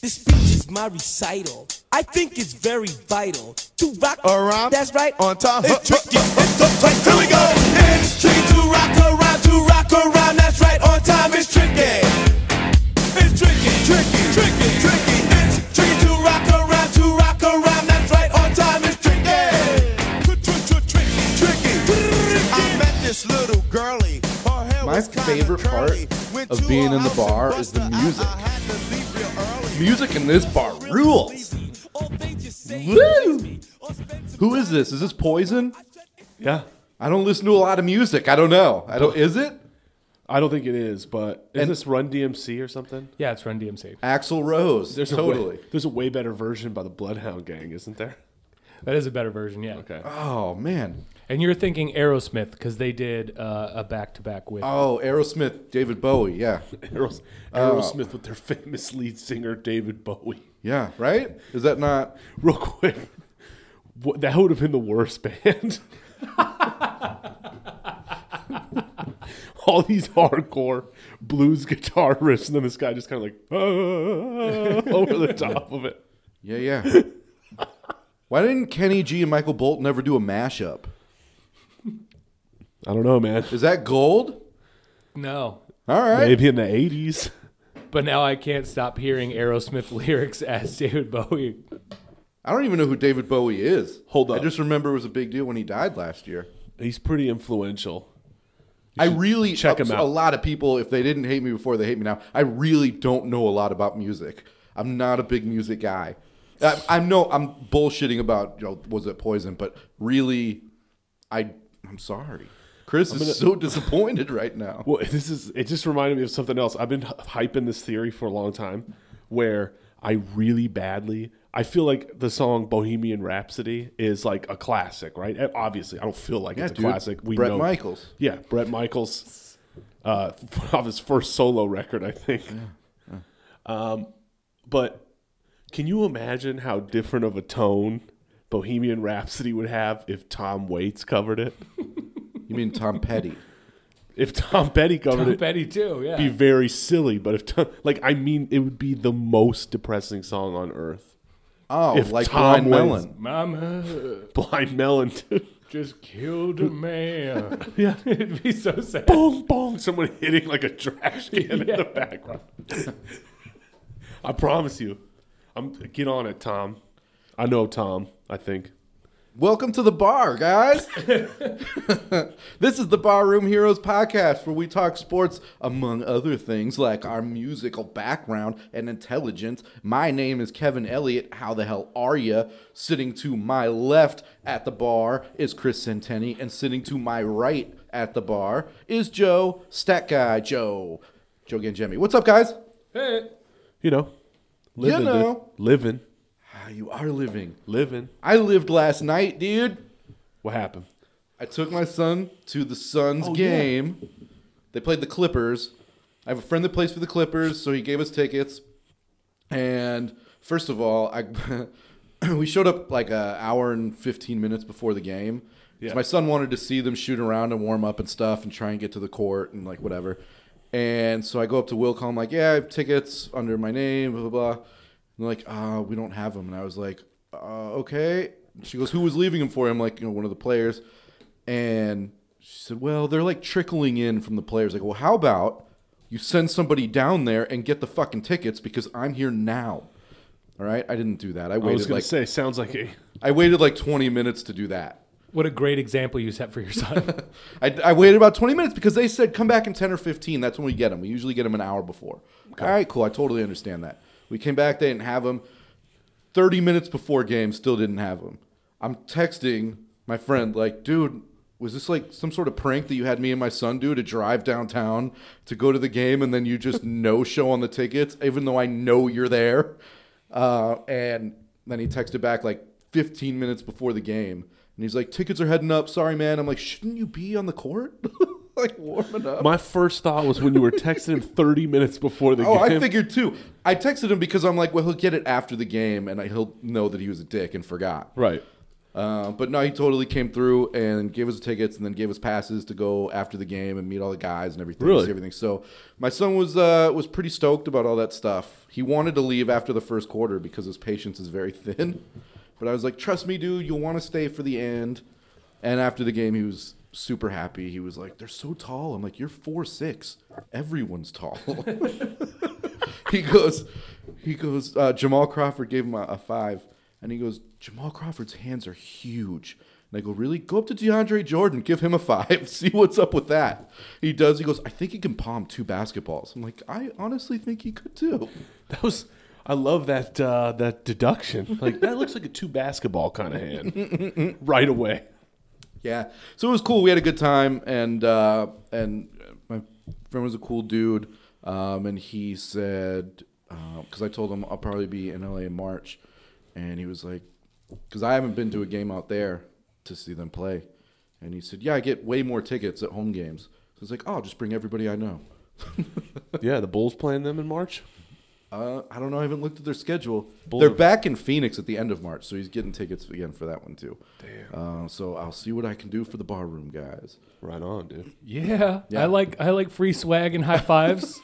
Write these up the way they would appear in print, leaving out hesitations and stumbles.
This speech is my recital. I think it's very vital to rock around. That's right. On time. It's tricky. It's uptight. Here we go. It's tricky to rock around. To rock around. That's right. On time. It's tricky. It's tricky. Tricky. Tricky. Tricky. It's tricky to rock around. To rock around. That's right. On time. It's tricky. Tricky. I met this little girlie. My favorite part of being in the bar is the music. Music in this bar rules. Woo! Who is this? Is this Poison? Yeah. I don't listen to a lot of music. I don't know. Is it? I don't think it is, but is And- this Run DMC or something? Yeah, it's Run DMC. Axl Rose. Totally. There's a way better version by the Bloodhound Gang, isn't there? That is a better version, yeah. Okay. Oh, man. And you're thinking Aerosmith because they did a back-to-back with... Oh, Aerosmith, David Bowie. Yeah. Aerosmith with their famous lead singer, David Bowie. Yeah, right? Is that not... Real quick, that would have been the worst band. All these hardcore blues guitar riffs, and then this guy just kind of like over the top of it. Yeah. Why didn't Kenny G and Michael Bolton ever do a mashup? I don't know, man. Is that gold? No. All right. Maybe in the 80s. But now I can't stop hearing Aerosmith lyrics as David Bowie. I don't even know who David Bowie is. Hold up. I just remember it was a big deal when he died last year. He's pretty influential. I really check him out. A lot of people, if they didn't hate me before, they hate me now. I really don't know a lot about music. I'm not a big music guy. I'm bullshitting about, was it Poison? But really, I'm sorry. Chris is so disappointed right now. Well, it just reminded me of something else. I've been hyping this theory for a long time where I feel like the song Bohemian Rhapsody is like a classic, right? And obviously, I don't feel like it's a classic. Bret Michaels. Yeah, Bret Michaels off his first solo record, I think. Yeah. But can you imagine how different of a tone Bohemian Rhapsody would have if Tom Waits covered it? You mean Tom Petty? If Tom Petty covered Tom it, Petty too, yeah. it'd be very silly. But if it would be the most depressing song on earth. Oh, if like Tom Blind Melon. Mama Blind Melon, too. just killed a man. Yeah. It'd be so sad. Bong, bong. Someone hitting like a trash can in the background. I promise you. Get on it, Tom. I know Tom, I think. Welcome to the bar, guys. This is the Barroom Heroes podcast where we talk sports, among other things, like our musical background and intelligence. My name is Kevin Elliott. How the hell are you? Sitting to my left at the bar is Chris Centeni, and sitting to my right at the bar is Joe, Stat Guy Joe Gangemi. What's up, guys? Hey. Living. Dude. Living. You are living. I lived last night, dude. What happened? I took my son to the Suns game. Yeah. They played the Clippers. I have a friend that plays for the Clippers, so he gave us tickets. And first of all, we showed up like an hour and 15 minutes before the game. Yeah. So my son wanted to see them shoot around and warm up and stuff and try and get to the court and like whatever. And so I go up to Will, call him like, yeah, I have tickets under my name, blah, blah, blah. And they're like, we don't have them. And I was like, okay. She goes, who was leaving them for him? Like, one of the players. And she said, well, they're like trickling in from the players. Like, well, how about you send somebody down there and get the fucking tickets because I'm here now. All right? I didn't do that. I was going to say, sounds like I waited like 20 minutes to do that. What a great example you set for your son. I waited about 20 minutes because they said come back in 10 or 15. That's when we get them. We usually get them an hour before. Okay. All right, cool. I totally understand that. We came back, they didn't have them. 30 minutes before game, still didn't have them. I'm texting my friend, like, dude, was this like some sort of prank that you had me and my son do to drive downtown to go to the game and then you just no-show on the tickets, even though I know you're there? And then he texted back like 15 minutes before the game. And he's like, tickets are heading up. Sorry, man. I'm like, shouldn't you be on the court? Like warming up. My first thought was when you were texting him 30 minutes before the game. Oh, I figured too. I texted him because I'm like, well, he'll get it after the game, and he'll know that he was a dick and forgot. Right. But no, he totally came through and gave us tickets and then gave us passes to go after the game and meet all the guys and everything. Really? See everything. So my son was pretty stoked about all that stuff. He wanted to leave after the first quarter because his patience is very thin. But I was like, trust me, dude, you'll want to stay for the end. And after the game, he was super happy. He was like, they're so tall. I'm like, you're 4'6". Everyone's tall. He goes, Jamal Crawford gave him a 5. And he goes, Jamal Crawford's hands are huge. And I go, really? Go up to DeAndre Jordan, give him a 5. See what's up with that. He does. He goes, I think he can palm 2 basketballs. I'm like, I honestly think he could too. I love that deduction. Like, that looks like a 2 basketball kind of hand right away. Yeah. So it was cool. We had a good time. And my friend was a cool dude. And he said, because I told him I'll probably be in LA in March. And he was like, because I haven't been to a game out there to see them play. And he said, yeah, I get way more tickets at home games. So I was like, oh, I'll just bring everybody I know. Yeah, the Bulls playing them in March? I don't know. I haven't looked at their schedule. Bulls They're are- back in Phoenix at the end of March, so he's getting tickets again for that one too. Damn. So I'll see what I can do for the bar room guys. Right on, dude. Yeah. Yeah. I like free swag and high fives.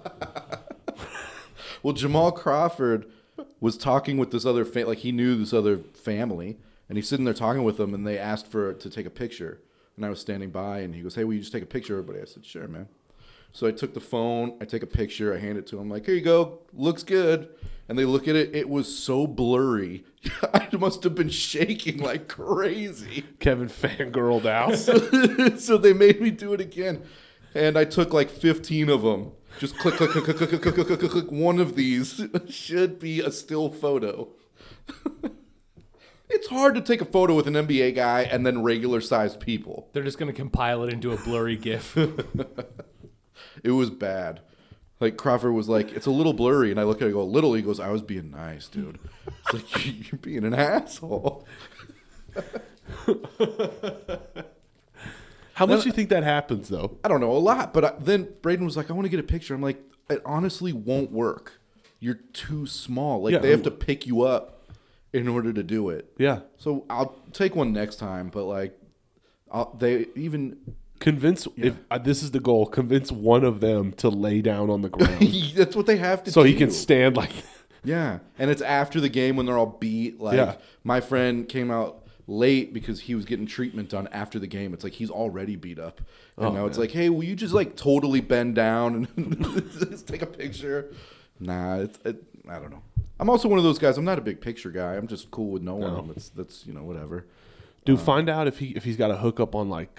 Well, Jamal Crawford was talking with this other like he knew this other family, and he's sitting there talking with them, and they asked to take a picture, and I was standing by, and he goes, "Hey, will you just take a picture, everybody?" I said, "Sure, man." So I took the phone, I take a picture, I hand it to him, like, "Here you go, looks good." And they look at it, it was so blurry. I must have been shaking like crazy. Kevin fangirled out. So they made me do it again. And I took like 15 of them. Just click, click, click, click, click, click, click, click, click. One of these should be a still photo. It's hard to take a photo with an NBA guy and then regular sized people. They're just going to compile it into a blurry GIF. It was bad. Like Crawford was like, it's a little blurry. And I look at it, I go, little? He goes, I was being nice, dude. It's like, you're being an asshole. How much do you think that happens, though? I don't know, a lot. But then Braden was like, I want to get a picture. I'm like, it honestly won't work. You're too small. Like, Yeah. they have to pick you up in order to do it. Yeah. So I'll take one next time. But, like, they even... Convince, if this is the goal, convince one of them to lay down on the ground That's what they have to do. so he can stand like Yeah. And it's after the game when they're all beat. Like, Yeah. my friend came out late because he was getting treatment done after the game. It's like he's already beat up. And now it's like, hey, will you just, like, totally bend down and just take a picture? Nah, I don't know. I'm also one of those guys. I'm not a big picture guy. I'm just cool with knowing him. That's whatever. Dude, find out if he's got a hookup on like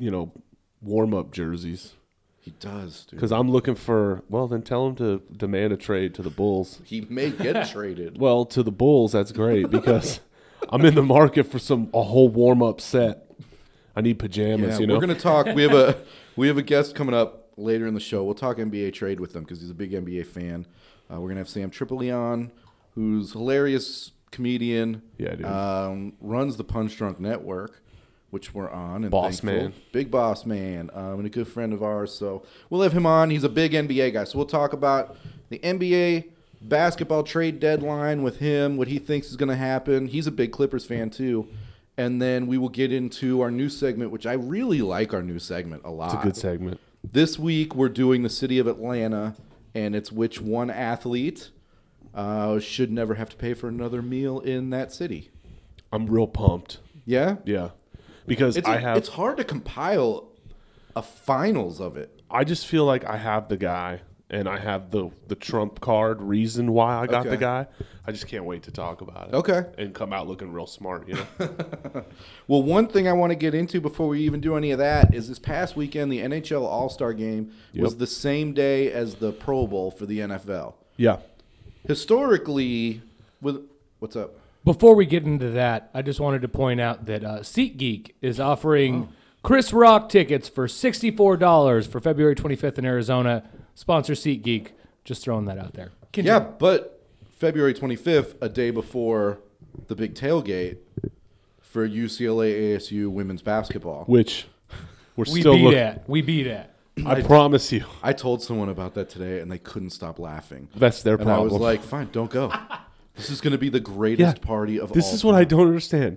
warm up jerseys. He does, dude. Because I'm looking for. Well, then tell him to demand a trade to the Bulls. He may get traded. Well, to the Bulls, that's great because I'm in the market for a whole warm up set. I need pajamas. Yeah, we're gonna talk. We have a guest coming up later in the show. We'll talk NBA trade with him because he's a big NBA fan. We're gonna have Sam Tripoli on, who's hilarious comedian. Yeah, dude. Runs the Punch Drunk Network, which we're on. And Boss thankful. man. Big boss man, and a good friend of ours. So we'll have him on. He's a big NBA guy. So we'll talk about the NBA basketball trade deadline with him, what he thinks is going to happen. He's a big Clippers fan too. And then we will get into our new segment, which I really like our new segment a lot. It's a good segment. This week we're doing the city of Atlanta, and it's which one athlete should never have to pay for another meal in that city. I'm real pumped. Yeah? Yeah, because It's hard to compile a finals of it. I just feel like I have the guy and I have the trump card reason why I got Okay. the guy. I just can't wait to talk about it. Okay. And come out looking real smart, you know? Well, one thing I want to get into before we even do any of that is this past weekend, the NHL All-Star Game was Yep. the same day as the Pro Bowl for the NFL. Yeah. Historically, what's up? Before we get into that, I just wanted to point out that SeatGeek is offering Chris Rock tickets for $64 for February 25th in Arizona. Sponsor SeatGeek. Just throwing that out there. Yeah, but February 25th, a day before the big tailgate for UCLA ASU women's basketball. Which we're We still beat looking. at. We beat at. I promise you. I told someone about that today, and they couldn't stop laughing. That's their And problem. I was like, fine, don't go. This is going to be the greatest party of all This is what I don't understand.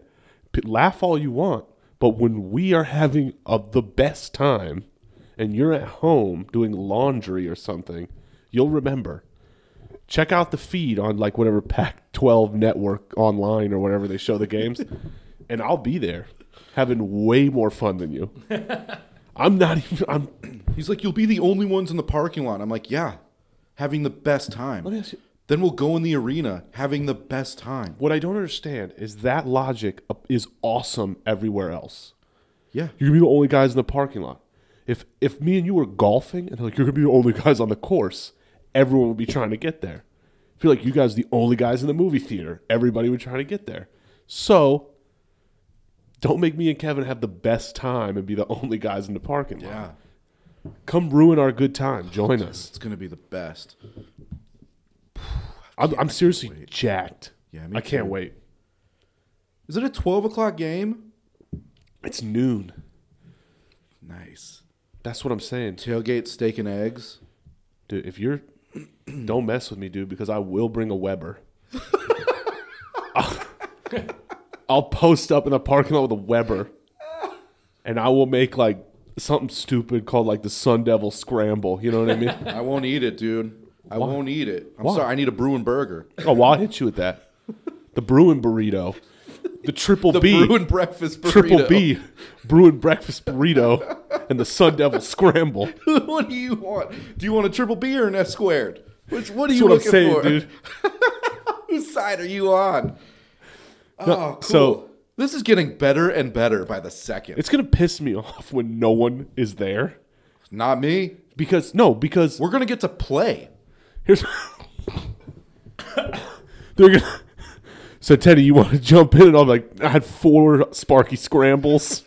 Laugh all you want, but when we are having the best time and you're at home doing laundry or something, you'll remember. Check out the feed on like whatever Pac-12 network online or whatever they show the games, and I'll be there having way more fun than you. He's like, you'll be the only ones in the parking lot. I'm like, yeah, having the best time. Let me ask you. Then we'll go in the arena having the best time. What I don't understand is that logic is awesome everywhere else. Yeah. You're going to be the only guys in the parking lot. If me and you were golfing and like you're going to be the only guys on the course, everyone would be trying to get there. I feel like you guys are the only guys in the movie theater. Everybody would try to get there. So don't make me and Kevin have the best time and be the only guys in the parking lot. Yeah. Come ruin our good time. Join us. It's going to be the best. I'm seriously jacked. Yeah, me I can't too. wait. Is it a 12 o'clock game? It's noon. Nice. That's what I'm saying. Tailgate, steak and eggs. Dude, if you're... don't mess with me, dude, because I will bring a Weber. I'll post up in the parking lot with a Weber, and I will make, like, something stupid called, like, the Sun Devil Scramble. You know what I mean? I won't eat it, dude. I won't eat it. I'm Why? sorry. I need a Bruin burger. Oh, well, I'll hit you with that. The Bruin burrito. The Triple The B. Bruin breakfast burrito. Triple B. Bruin breakfast burrito. And the Sun Devil Scramble. What do you want? Do you want a triple B or an S squared? What are That's you what I'm looking saying, for? dude. Whose side are you on? Oh, cool. so- this is getting better and better by the second. It's going to piss me off when no one is there. Not me. Because We're going to get to play. here's... They're gonna... So, Teddy, you want to jump in? And I'm like, I had 4 Sparky Scrambles.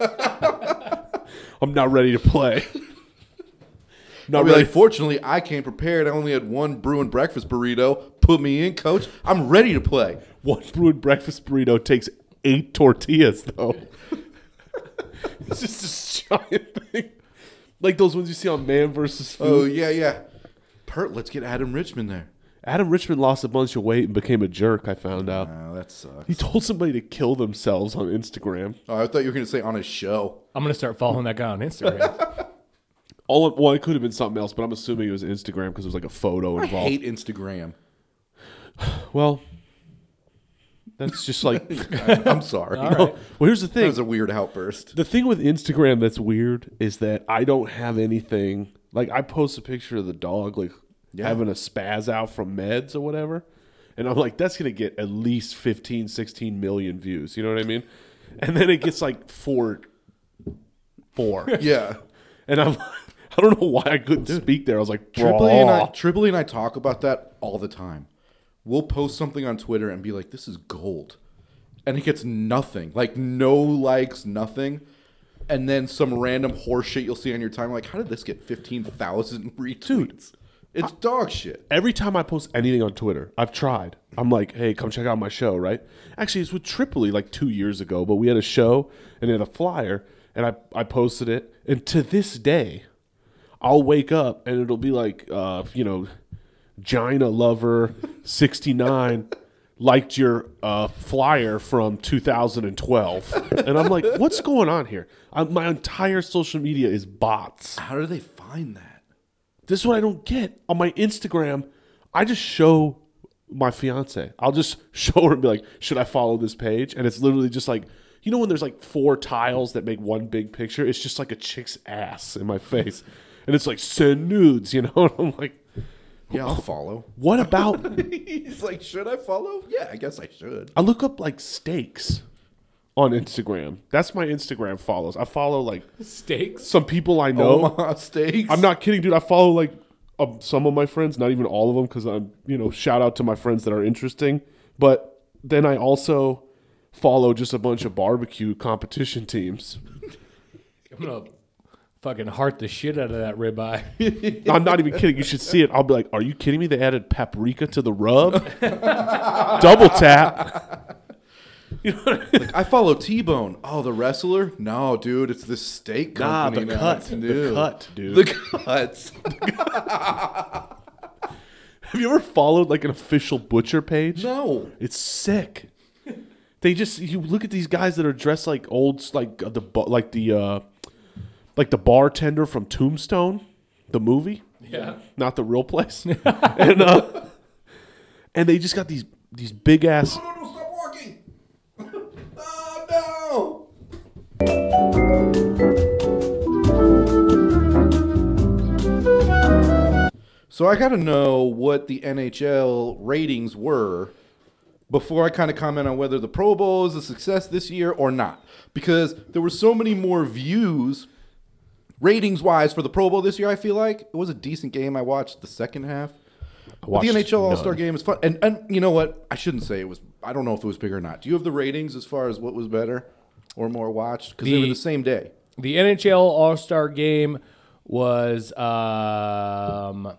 I'm not ready to play. Not I'll be ready. like, fortunately, I came prepared. I only had one Bruin breakfast burrito. Put me in, coach. I'm ready to play. One Bruin breakfast burrito takes 8 tortillas, though. It's just a giant thing. Like those ones you see on Man vs. Food. Oh, yeah. Let's get Adam Richmond there. Adam Richmond lost a bunch of weight and became a jerk, I found out. Oh, that sucks. He told somebody to kill themselves on Instagram. Oh, I thought you were going to say on his show. I'm gonna start following that guy on Instagram. Well, it could have been something else, but I'm assuming it was Instagram because there was like a photo I involved. hate Instagram. Well, that's just like... I'm sorry. All right. Well, here's the That thing. was a weird outburst. The thing with Instagram that's weird is that I don't have anything. Like, I post a picture of the dog, like, having a spaz out from meds or whatever. And I'm like, that's going to get at least 15, 16 million views. You know what I mean? And then it gets like 4. Yeah. And I don't know why I couldn't speak there. I was like, Tripoli and I talk about that all the time. We'll post something on Twitter and be like, this is gold. And it gets nothing. Like, no likes, nothing. And then some random horse shit you'll see on your time. Like, how did this get 15,000 retweets? It's dog shit. Every time I post anything on Twitter, I've tried. I'm like, hey, come check out my show, right? Actually, it's with Tripoli like 2 years ago, but we had a show and it had a flyer, and I posted it. And to this day, I'll wake up and it'll be like, Gina Lover 69 liked your flyer from 2012. And I'm like, what's going on here? My entire social media is bots. How do they find that? This is what I don't get. On my Instagram, I just show my fiance. I'll just show her and be like, should I follow this page? And it's literally just like, you know when there's like 4 tiles that make one big picture? It's just like a chick's ass in my face. And it's like, send nudes, you know? And I'm like, Yeah, I'll follow. what about... He's like, should I follow? Yeah, I guess I should. I look up like steaks on Instagram. That's my Instagram follows. I follow like Steaks. some people I know. Omaha steaks. I'm not kidding, dude. I follow like some of my friends, not even all of them, because I'm, shout out to my friends that are interesting. But then I also follow just a bunch of barbecue competition teams. I'm gonna fucking heart the shit out of that ribeye. I'm not even kidding. You should see it. I'll be like, are you kidding me? They added paprika to the rub? Double tap. Like, I follow T-Bone. Oh, the wrestler? No, dude, it's this steak Nah, company the now. cut. It's The new. cut, dude. The cuts. Have you ever followed like an official butcher page? No. It's sick. You look at these guys that are dressed like the bartender from Tombstone, the movie. Yeah. Not the real place. And they just got these big ass. No, stop walking. Oh, no. So I got to know what the NHL ratings were before I kind of comment on whether the Pro Bowl is a success this year or not. Because there were so many more views, ratings-wise, for the Pro Bowl this year, I feel like. It was a decent game. I watched the second half. But the NHL All-Star Game is fun. And you know what? I shouldn't say it was. I don't know if it was bigger or not. Do you have the ratings as far as what was better or more watched? Because they were the same day. The NHL All-Star Game was up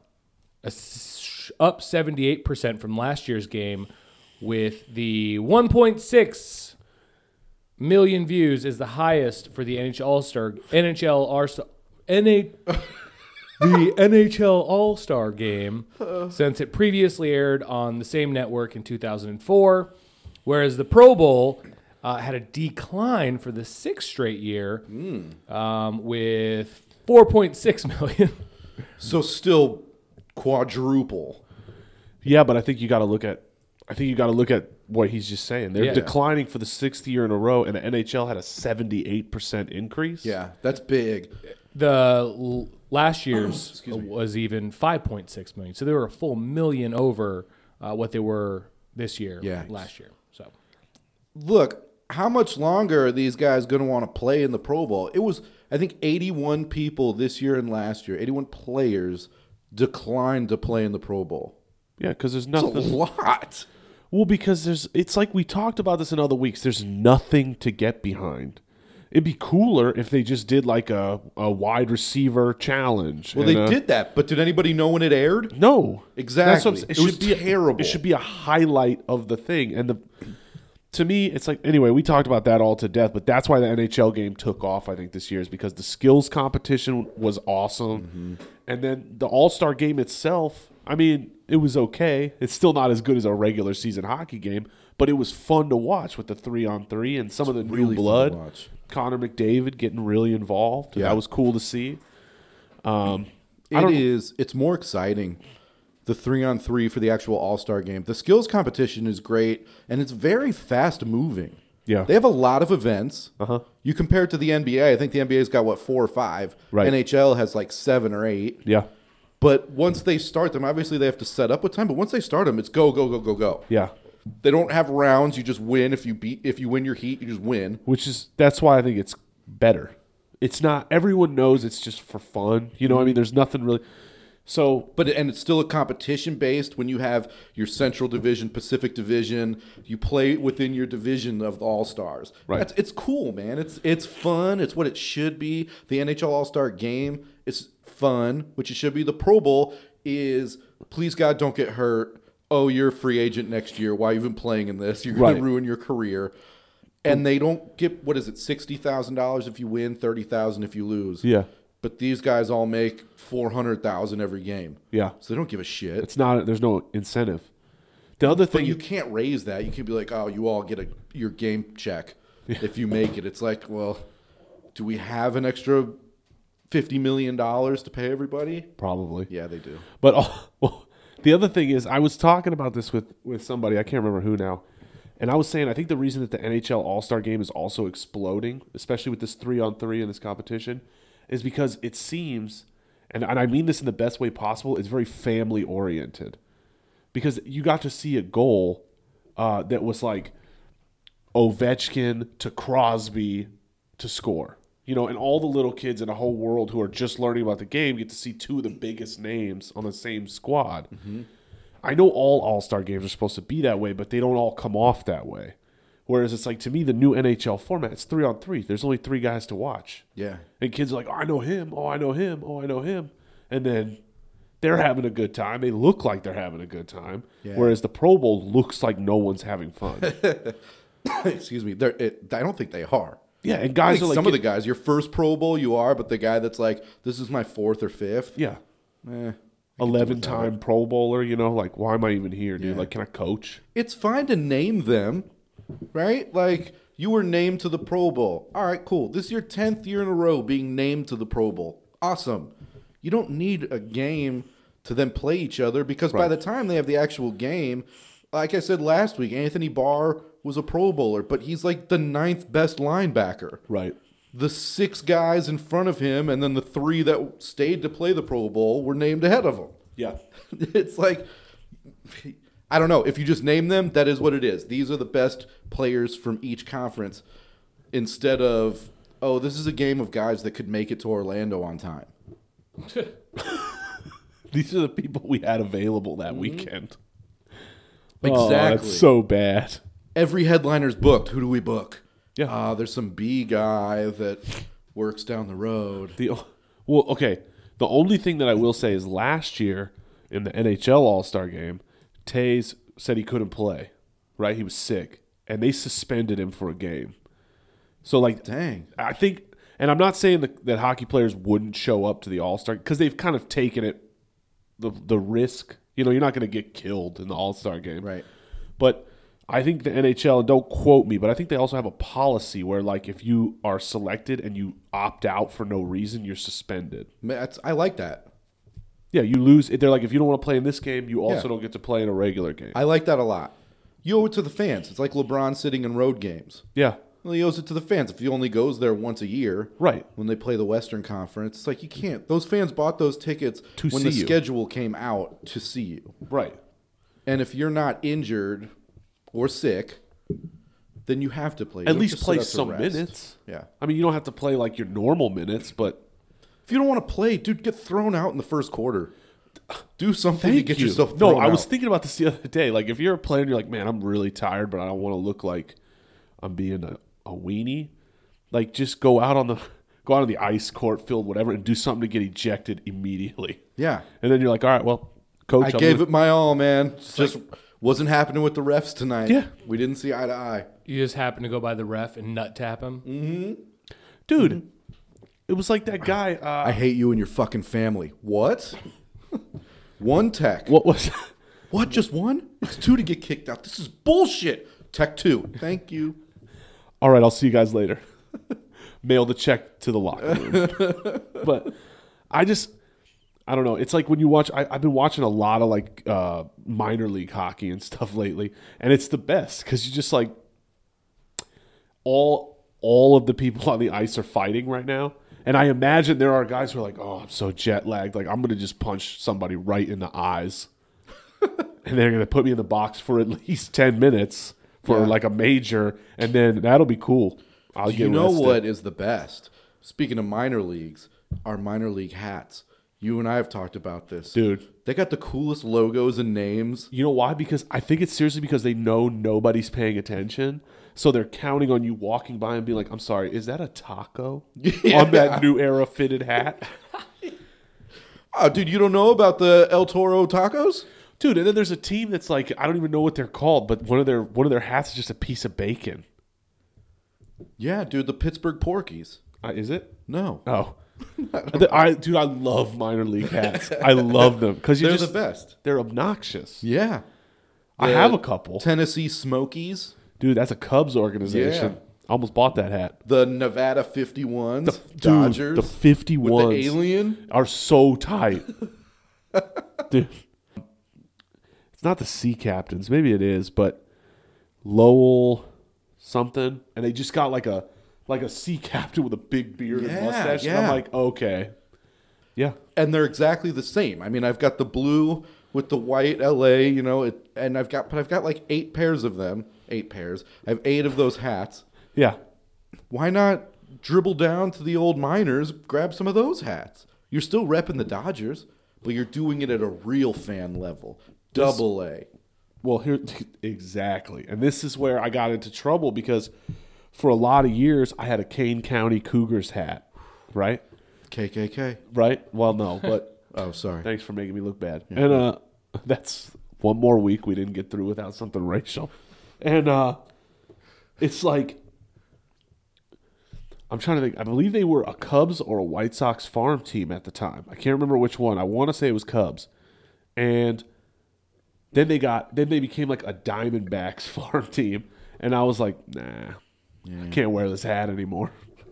78% from last year's game, with the 1.6 million views is the highest for the the NHL All-Star Game since it previously aired on the same network in 2004, whereas the Pro Bowl had a decline for the sixth straight year with 4.6 million. So still quadruple. Yeah, but I think you got to look at what he's just saying. They're declining for the sixth year in a row, and the NHL had a 78% increase. Yeah, that's big. The last year's was even 5.6 million, so they were a full million over what they were this year. Last year. So, look, how much longer are these guys going to want to play in the Pro Bowl? It was, I think, 81 people this year and last year. 81 players declined to play in the Pro Bowl. Yeah, because there's nothing. That's a lot. Well, because it's like we talked about this in other weeks. There's nothing to get behind. It'd be cooler if they just did like a wide receiver challenge. Well, they did that, but did anybody know when it aired? No, Exactly. It was terrible. It should be a highlight of the thing. And to me, it's like, anyway, we talked about that all to death, but that's why the NHL game took off, I think, this year, is because the skills competition was awesome. Mm-hmm. And then the All-Star game itself, I mean, it was okay. It's still not as good as a regular season hockey game, but it was fun to watch with the 3-on-3 and some of the really new blood. fun to watch. Connor McDavid getting really involved. Yeah. That was cool to see. It's more exciting, the 3-on-3 for the actual All-Star game. The skills competition is great, and it's very fast moving. Yeah. They have a lot of events. Uh-huh. You compare it to the NBA, I think the NBA's got, 4 or 5. Right. NHL has like 7 or 8. Yeah. But once they start them, obviously they have to set up with time, but once they start them, it's go, go, go, go, go. Yeah. They don't have rounds. You just win. If you win your heat, you just win. That's why I think it's better. It's not, everyone knows it's just for fun. You know what I mean? There's nothing really. So, and it's still a competition based when you have your Central Division, Pacific Division. You play within your division of the All-Stars. Right. It's cool, man. It's fun. It's what it should be. The NHL All-Star game is fun, which it should be. The Pro Bowl is, please God, don't get hurt. Oh, you're a free agent next year. Why have you been playing in this? You're going to ruin your career. And they don't get, what is it, $60,000 if you win, $30,000 if you lose. Yeah. But these guys all make $400,000 every game. Yeah. So they don't give a shit. There's no incentive. The other thing. But you can't raise that. You can't be like, oh, you all get your game check if you make it. It's like, well, do we have an extra $50 million to pay everybody? Probably. Yeah, they do. But the other thing is, I was talking about this with somebody, I can't remember who now, and I was saying I think the reason that the NHL All-Star Game is also exploding, especially with this 3-on-3 in this competition, is because it seems, and I mean this in the best way possible, it's very family-oriented. Because you got to see a goal that was like Ovechkin to Crosby to score. You know, and all the little kids in the whole world who are just learning about the game get to see 2 of the biggest names on the same squad. Mm-hmm. I know all All-Star games are supposed to be that way, but they don't all come off that way. Whereas it's like, to me, the new NHL format, it's 3-on-3. There's only 3 guys to watch. Yeah. And kids are like, oh, I know him. Oh, I know him. Oh, I know him. And then they're having a good time. They look like they're having a good time. Yeah. Whereas the Pro Bowl looks like no one's having fun. Excuse me. I don't think they are. Yeah, and guys are like, some of the guys, your first Pro Bowl you are, but the guy that's like, this is my 4th or 5th. Yeah. 11-time Pro Bowler, you know, like, why am I even here, dude? Yeah. Like, can I coach? It's fine to name them, right? Like, you were named to the Pro Bowl. All right, cool. This is your 10th year in a row being named to the Pro Bowl. Awesome. You don't need a game to then play each other because by the time they have the actual game, like I said last week, Anthony Barr was a Pro Bowler, but he's like the 9th best linebacker. Right. The 6 guys in front of him and then the 3 that stayed to play the Pro Bowl were named ahead of him. Yeah. It's like, I don't know. If you just name them, that is what it is. These are the best players from each conference instead of, oh, this is a game of guys that could make it to Orlando on time. These are the people we had available that weekend. Exactly. Oh, that's so bad. Every headliner's booked. Who do we book? Yeah. There's some B guy that works down the road. Well, okay. The only thing that I will say is last year in the NHL All-Star game, Taze said he couldn't play, right? He was sick, and they suspended him for a game. So, like, Dang. I think, and I'm not saying that hockey players wouldn't show up to the All-Star because they've kind of taken it, the risk. You know, you're not going to get killed in the All-Star game. Right. But I think the NHL, and don't quote me, but I think they also have a policy where, like, if you are selected and you opt out for no reason, you're suspended. I like that. Yeah, you lose. They're like, if you don't want to play in this game, you also Yeah. don't get to play in a regular game. I like that a lot. You owe it to the fans. It's like LeBron sitting in road games. Yeah, Well, he owes it to the fans. If he only goes there once a year, right. when they play the Western Conference, it's like you can't. Those fans bought those tickets To when see the you. schedule came out to see you. Right. And if you're not injured or sick, then you have to play. You At don't least just play sit up to some rest. minutes. Yeah. I mean, you don't have to play like your normal minutes, but If you don't want to play, dude, get thrown out in the first quarter. Do something to thank get you. yourself No, thrown I was out. thinking about this the other day. Like, if you're a player and you're like, man, I'm really tired, but I don't want to look like I'm being a weenie. Like, just go out on the ice court, field, whatever, and do something to get ejected immediately. Yeah. And then you're like, all right, well, coach, I gave it my all, man. Just wasn't happening with the refs tonight. Yeah. We didn't see eye to eye. You just happen to go by the ref and nut tap him. dude. It was like that guy. I hate you and your fucking family. What? One tech. What was? What? Just one? It's 2 to get kicked out. This is bullshit. Tech 2. Thank you. All right, I'll see you guys later. Mail the check to the locker room. But I don't know. It's like when you watch. I've been watching a lot of like minor league hockey and stuff lately, and it's the best because you just like all of the people on the ice are fighting right now. And I imagine there are guys who are like, "Oh, I'm so jet lagged. Like I'm gonna just punch somebody right in the eyes, and they're gonna put me in the box for at least 10 minutes for like a major, and then that'll be cool. I'll Do get you know rested." what is the best? Speaking of minor leagues, our minor league hats. You and I have talked about this. Dude. They got the coolest logos and names. You know why? Because I think it's seriously because they know nobody's paying attention. So they're counting on you walking by and being like, I'm sorry, is that a taco on that New Era fitted hat? Oh, dude, you don't know about the El Toro tacos? Dude, and then there's a team that's like, I don't even know what they're called, but one of their hats is just a piece of bacon. Yeah, dude, the Pittsburgh Porkies. Is it? No. Oh. I love minor league hats. I love them because They're the best. They're obnoxious. Yeah. I have a couple. Tennessee Smokies. Dude, that's a Cubs organization. Yeah. I almost bought that hat. The Nevada 51s. Dude, Dodgers. the 51s With the alien. are so tight. Dude. It's not the Sea Captains. Maybe it is, but Lowell something. And they just got like a sea captain with a big beard and Yeah, mustache. And yeah. I'm like, okay. Yeah. And they're exactly the same. I mean, I've got the blue with the white LA, you know, and I've got like 8 pairs of them. 8 pairs. I have 8 of those hats. Yeah. Why not dribble down to the old miners, grab some of those hats? You're still repping the Dodgers, but you're doing it at a real fan level. Double A. Well, here exactly. And this is where I got into trouble because for a lot of years I had a Kane County Cougars hat, right? KKK. Right? Well, no, but Oh, sorry. thanks for making me look bad. And that's one more week we didn't get through without something racial. And it's like I'm trying to think. I believe they were a Cubs or a White Sox farm team at the time. I can't remember which one. I want to say it was Cubs. And then they became like a Diamondbacks farm team. And I was like, nah, I can't wear this hat anymore.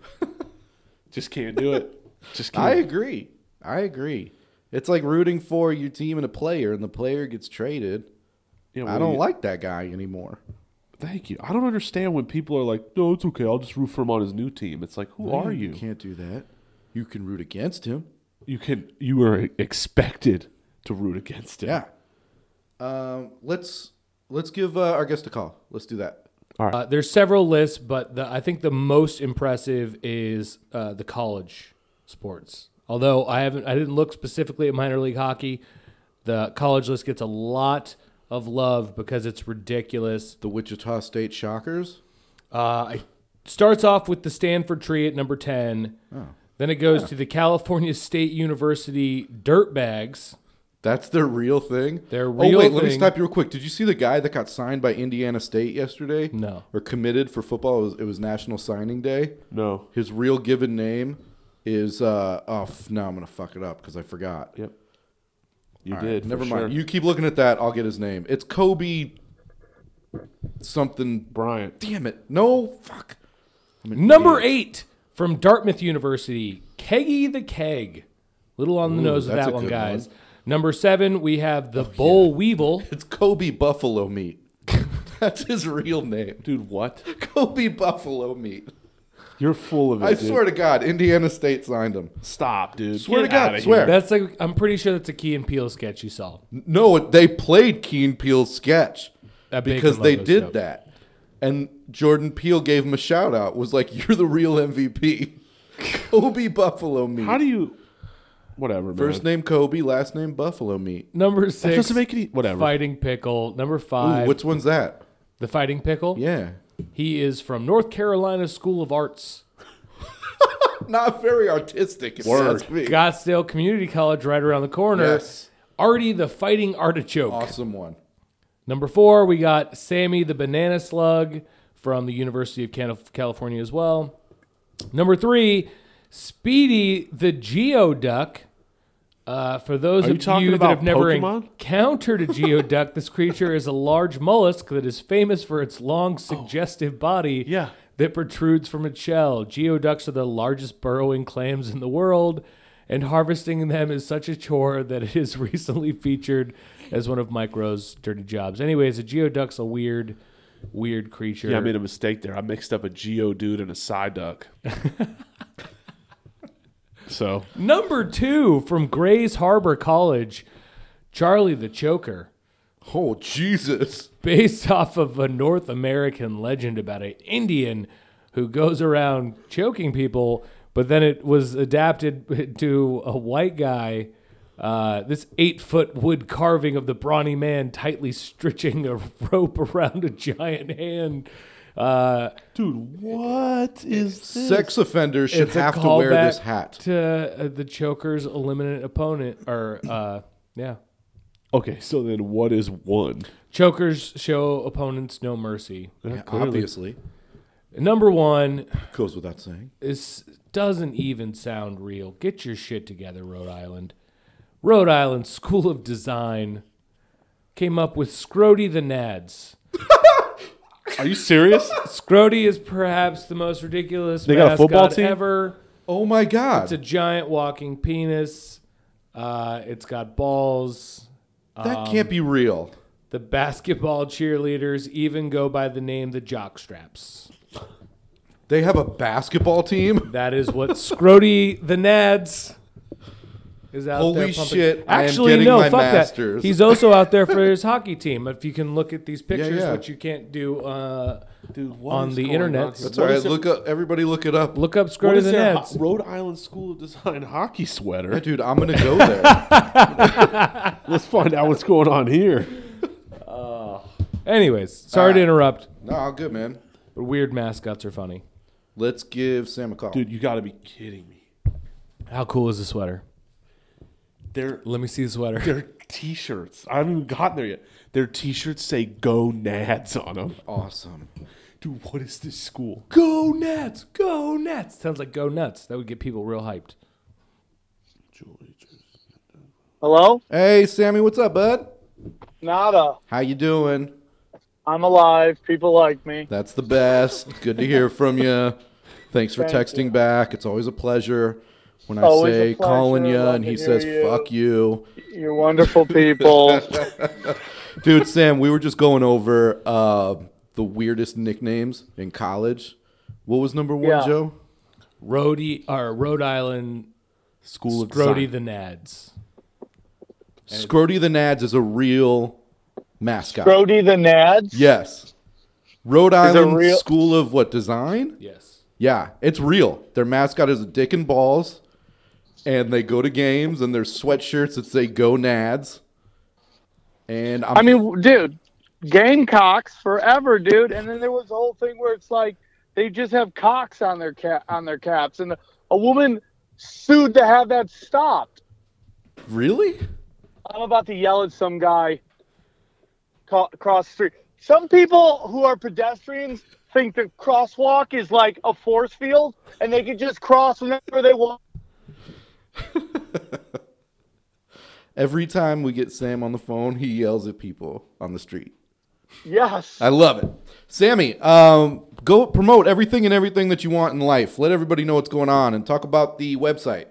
Just can't do it. Just can't. I agree. It's like rooting for your team and a player, and the player gets traded. Yeah, I don't like that guy anymore. Thank you. I don't understand when people are like, no, it's okay. I'll just root for him on his new team. It's like, who are you? You can't do that. You can root against him. You are expected to root against him. Yeah. Let's give our guest a call. Let's do that. There's several lists, but I think the most impressive is the college sports. Although I didn't look specifically at minor league hockey. The college list gets a lot of love because it's ridiculous. The Wichita State Shockers. It starts off with the Stanford Tree at number 10. Oh. Then it goes to the California State University Dirtbags. That's their real thing? Their real let thing. me stop you real quick. Did you see the guy that got signed by Indiana State yesterday? No. Or committed for football? It was National Signing Day. No. His real given name is, now I'm going to fuck it up because I forgot. Yep. You All did. right, never for mind. sure. You keep looking at that. I'll get his name. It's Kobe something. Bryant. Damn it. No, fuck. Number 8 from Dartmouth University, Keggy the Keg. Little on the nose with that's that a one, good guys. one. Number 7, we have the Boll Weevil. It's Kobe Buffalo Meat. That's his real name. Dude, what? Kobe Buffalo Meat. You're full of it, I dude. swear to God, Indiana State signed him. Stop, dude. Swear to Get God, outta swear. here. That's like I'm pretty sure that's a Key and Peele sketch you saw. No, they played Key and Peele's sketch That Bacon because they logo did scope. that. And Jordan Peele gave him a shout out, was like, you're the real MVP. Kobe Buffalo Meat. How do you... Whatever, man. First name Kobe, last name Buffalo Meat. Number That 6, doesn't make any... Whatever. Fighting Pickle. Number Ooh, 5, which one's that? the Fighting Pickle. Yeah. He is from North Carolina School of Arts. Not very artistic. If you Word. ask me. Scottsdale Community College right around the corner. Yes. Artie the Fighting Artichoke. Awesome one. Number 4, we got Sammy the Banana Slug from the University of California as well. Number 3, Speedy the Geoduck. For those Are you of talking you that about have never Pokemon? encountered a Geoduck, this creature is a large mollusk that is famous for its long, suggestive body Yeah. that protrudes from its shell. Geoducks are the largest burrowing clams in the world, and harvesting them is such a chore that it is recently featured as one of Micro's dirty jobs. Anyways, a Geoduck's a weird creature. Yeah, I made a mistake there. I mixed up a Geodude and a Psyduck. So... Number 2 from Grays Harbor College, Charlie the Choker. Oh, Jesus. Based off of a North American legend about an Indian who goes around choking people, but then it was adapted to a white guy. This 8-foot wood carving of the brawny man tightly stitching a rope around a giant hand. Dude, what is this? Sex offenders should It's a have to wear callback this hat. to the Choker's eliminate opponent, or yeah. Okay, so then what is 1? Chokers show opponents no mercy. Yeah, clearly. obviously. Number 1, Goes without saying. this doesn't even sound real. Get your shit together, Rhode Island. Rhode Island School of Design came up with Scrody the Nads. Are you serious? Scrody is perhaps the most ridiculous They got a mascot football team? ever. Oh, my God. It's a giant walking penis. It's got balls. That can't be real. The basketball cheerleaders even go by the name the Jockstraps. They have a basketball team? That is what Scrody the Nads is out Holy there pumping. shit, I am Actually, getting no, my fuck masters. that. He's also out there for his hockey team. If you can look at these pictures, yeah. which you can't do Dude, what on is the going internet. on? That's What all right. is it- Look up. Everybody look it up. Look up What Scrody is the their Nads. Rhode Island School of Design hockey sweater? Yeah, dude, I'm going to go there. Let's find out what's going on here. Anyways, sorry to interrupt, No, all good, man. but weird mascots are funny. Let's give Sam a call. Dude, you got to be kidding me. How cool is the sweater? Their Let me see the sweater. their T-shirts. I haven't even gotten there yet. Their T-shirts say "Go Nads" on them. Awesome. Dude, what is this school? Go Nats! Go Nats! Sounds like go nuts. That would get people real hyped. Hello? Hey, Sammy, what's up, bud? Nada. How you doing? I'm alive. People like me. That's the best. Good to hear from you. Thanks for Thank texting you. back. It's always a pleasure when I Always say a pleasure. calling you Love and to he hear says, you. fuck you. You're wonderful people. Dude, Sam, we were just going over the weirdest nicknames in college. What was number one, Yeah. Joe? Rhode Island School of Scrody Design. the Nads. Scrody the Nads is a real mascot. Brody the Nads. Yes. Rhode it Island real? School of what, design? Yes. Yeah, it's real. Their mascot is a dick and balls, and they go to games, and there's sweatshirts that say "Go Nads." And I mean, dude, Gamecocks forever, dude. And then there was the whole thing where it's like they just have cocks on their caps, and a woman sued to have that stopped. really? I'm about to yell at some guy across the street. Some people who are pedestrians think the crosswalk is like a force field, and they can just cross whenever they want. Every time we get Sam on the phone, he yells at people on the street. Yes. I love it. Sammy, go promote everything that you want in life. Let everybody know what's going on and talk about the website.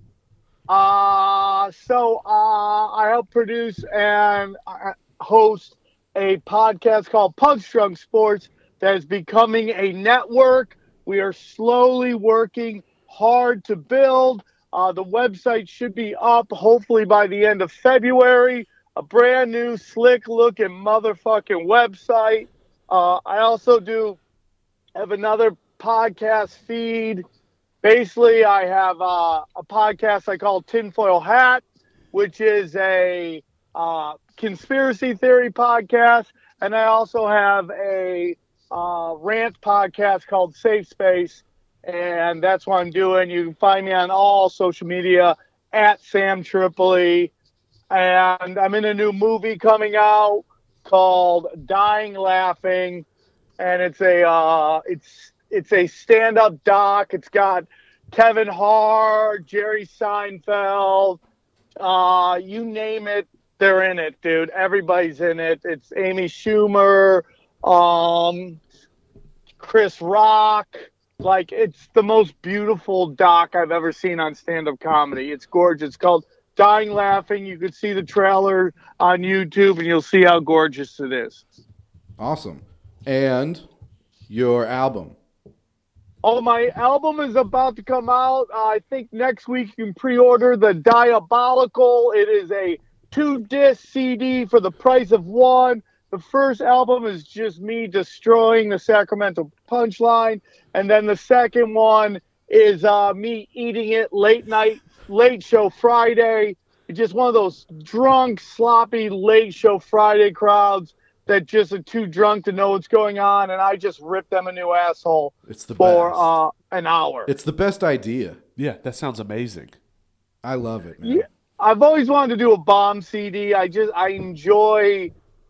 So I help produce and host a podcast called Punch Drunk Sports that is becoming a network. We are slowly working hard to build. The website should be up hopefully by the end of February. A brand new, slick looking motherfucking website. I also have another podcast feed. Basically, I have a podcast I call Tinfoil Hat, which is a conspiracy theory podcast. And I also have a rant podcast called Safe Space. And that's what I'm doing. You can find me on all social media at Sam Tripoli. And I'm in a new movie coming out called Dying Laughing. And it's a stand-up doc. It's got Kevin Hart, Jerry Seinfeld, you name it, they're in it, dude. Everybody's in it. It's Amy Schumer, Chris Rock. Like, it's the most beautiful doc I've ever seen on stand-up comedy. It's gorgeous. It's called Dying Laughing. You could see the trailer on YouTube, and you'll see how gorgeous it is. Awesome. And your album. Oh, my album is about to come out. I think next week you can pre-order The Diabolical. It is a 2-disc CD for the price of one. The first album is just me destroying the Sacramento Punchline. And then the second one is me eating it late show Friday. It's just one of those drunk, sloppy late show Friday crowds that just are too drunk to know what's going on, and I just rip them a new asshole It's the for best. an hour. It's the best idea. Yeah, that sounds amazing. I love it, man. Yeah, I've always wanted to do a bomb CD. I enjoy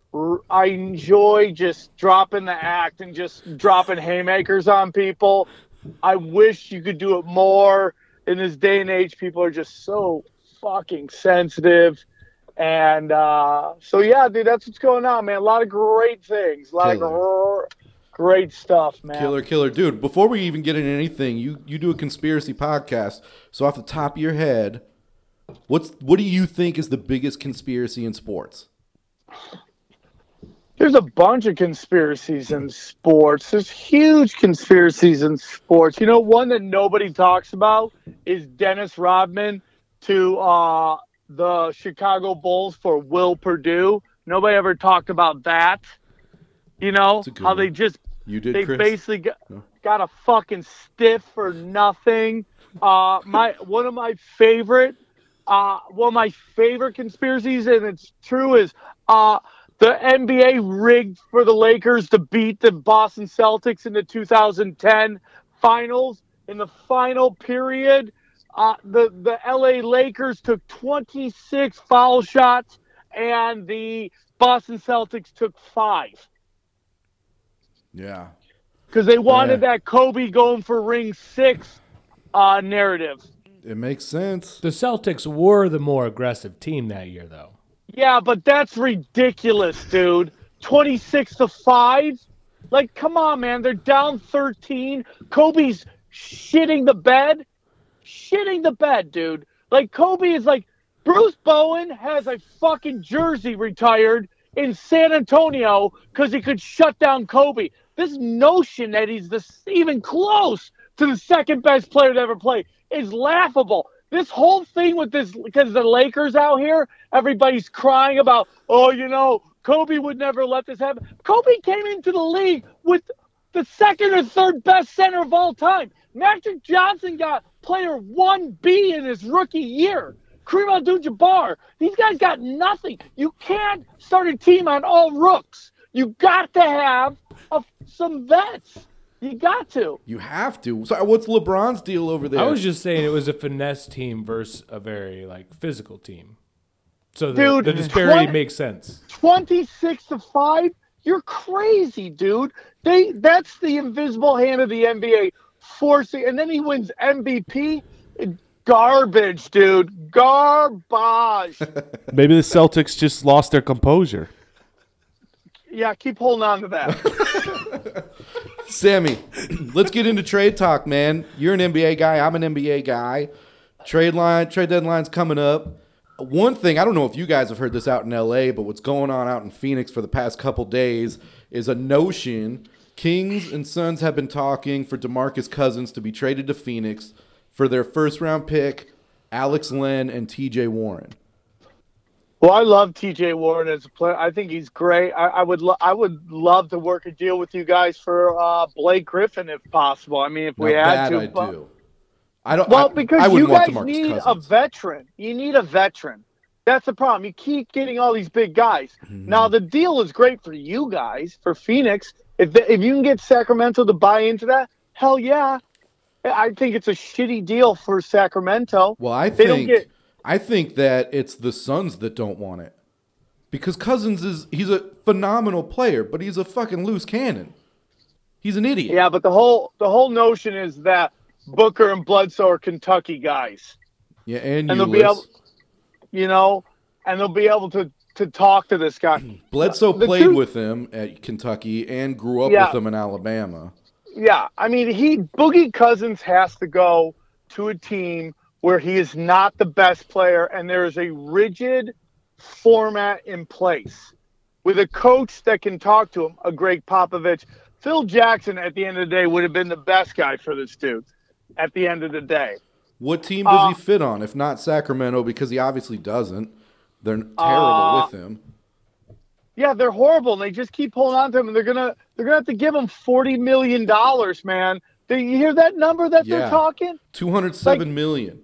just dropping the act and just dropping haymakers on people. I wish you could do it more. In this day and age, people are just so fucking sensitive. And so, yeah, dude, that's what's going on, man. A lot of great things. A lot of great stuff, man. Killer. Dude, before we even get into anything, you do a conspiracy podcast. So off the top of your head, what do you think is the biggest conspiracy in sports? There's a bunch of conspiracies in sports. There's huge conspiracies in sports. You know, one that nobody talks about is Dennis Rodman to the Chicago Bulls for Will Purdue. Nobody ever talked about that. You know, That's a good how one. they just You did, they Chris? basically got a fucking stiff for nothing. One of my favorite conspiracies, and it's true, is the NBA rigged for the Lakers to beat the Boston Celtics in the 2010 finals. In the final period, the LA Lakers took 26 foul shots, and the Boston Celtics took 5. Yeah. Because they wanted that Kobe going for ring 6 narrative. It makes sense. The Celtics were the more aggressive team that year, though. Yeah, but that's ridiculous, dude. 26-5. Like, come on, man. They're down 13. Kobe's shitting the bed. Shitting the bed, dude. Like, Kobe is like, Bruce Bowen has a fucking jersey retired in San Antonio because he could shut down Kobe. This notion that he's even close to the second best player to ever play is laughable. This whole thing with this, because the Lakers out here, everybody's crying about, Kobe would never let this happen. Kobe came into the league with the second or third best center of all time. Magic Johnson got player 1B in his rookie year. Kareem Abdul-Jabbar. These guys got nothing. You can't start a team on all rooks. You got to have some vets. You got to. You have to. So what's LeBron's deal over there? I was just saying it was a finesse team versus a very physical team. So the disparity makes sense. 26-5. You're crazy, dude. That's the invisible hand of the NBA forcing, and then he wins MVP. Garbage, dude. Garbage. Maybe the Celtics just lost their composure. Yeah, keep holding on to that. Sammy, let's get into trade talk, man. You're an NBA guy. I'm an NBA guy. Trade deadline's coming up. One thing, I don't know if you guys have heard this out in LA, but what's going on out in Phoenix for the past couple days is a notion. Kings and Suns have been talking for DeMarcus Cousins to be traded to Phoenix for their first-round pick, Alex Len and T.J. Warren. Well, I love T.J. Warren as a player. I think he's great. I would love to work a deal with you guys for Blake Griffin if possible. I mean, if we had to. I do. I don't. Well, because I you want guys DeMarcus need Cousins. a veteran. You need a veteran. That's the problem. You keep getting all these big guys. Mm-hmm. Now, the deal is great for you guys, for Phoenix. If you can get Sacramento to buy into that, hell yeah. I think it's a shitty deal for Sacramento. Well, I think that it's the Suns that don't want it. Because Cousins he's a phenomenal player, but he's a fucking loose cannon. He's an idiot. Yeah, but the whole notion is that Booker and Bledsoe are Kentucky guys. Yeah, and they'll be able, and they'll be able to talk to this guy. Bledsoe played with him at Kentucky and grew up with him in Alabama. Yeah, I mean, Boogie Cousins has to go to a team where he is not the best player and there is a rigid format in place with a coach that can talk to him, a Greg Popovich. Phil Jackson, at the end of the day, would have been the best guy for this dude at the end of the day. What team does he fit on, if not Sacramento, because he obviously doesn't? They're terrible with him. Yeah, they're horrible, and they just keep holding on to him, and they're gonna have to give him $40 million, man. Do you hear that number that they're talking? $207 million.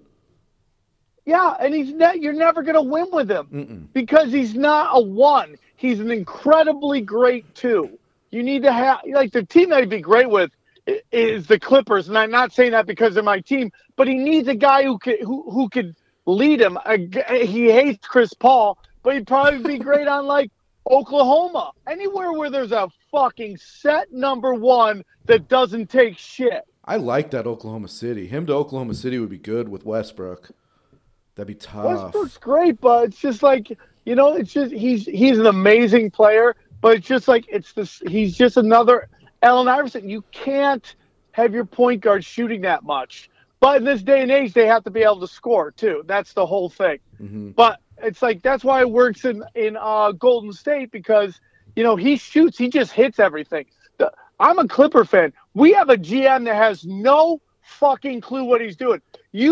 Yeah, and you're never gonna win with him because he's not a one. He's an incredibly great two. You need to have the team that he'd be great with is the Clippers, and I'm not saying that because they're my team, but he needs a guy who could lead him. He hates Chris Paul, but he'd probably be great on Oklahoma. Anywhere where there's a fucking set number one that doesn't take shit. I like that Oklahoma City. Him to Oklahoma City would be good with Westbrook. That'd be tough. Westbrook's great, but it's just it's just he's an amazing player, but it's just he's just another Allen Iverson. You can't have your point guard shooting that much. But in this day and age, they have to be able to score too. That's the whole thing. Mm-hmm. But it's that's why it works in Golden State because he shoots, he just hits everything. I'm a Clipper fan. We have a GM that has no fucking clue what he's doing.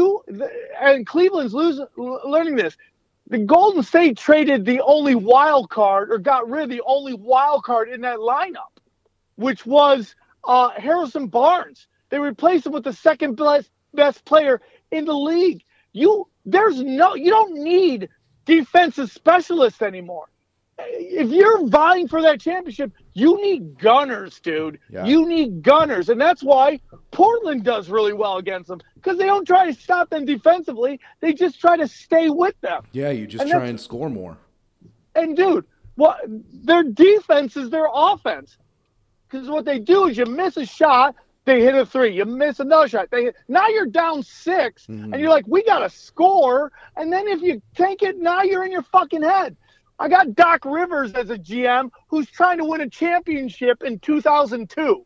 And Cleveland's learning this. The Golden State traded the only wild card or got rid of the only wild card in that lineup, which was Harrison Barnes. They replaced him with the second best player in the league. You don't need defensive specialists anymore. If you're vying for that championship, you need gunners, dude. Yeah. You need gunners, and that's why Portland does really well against them because they don't try to stop them defensively. They just try to stay with them. Yeah, you just try and score more. And, dude, their defense is their offense because what they do is you miss a shot, they hit a three. You miss another shot. Now you're down 6, and you're like, we got to score. And then if you tank it, now you're in your fucking head. I got Doc Rivers as a GM who's trying to win a championship in 2002.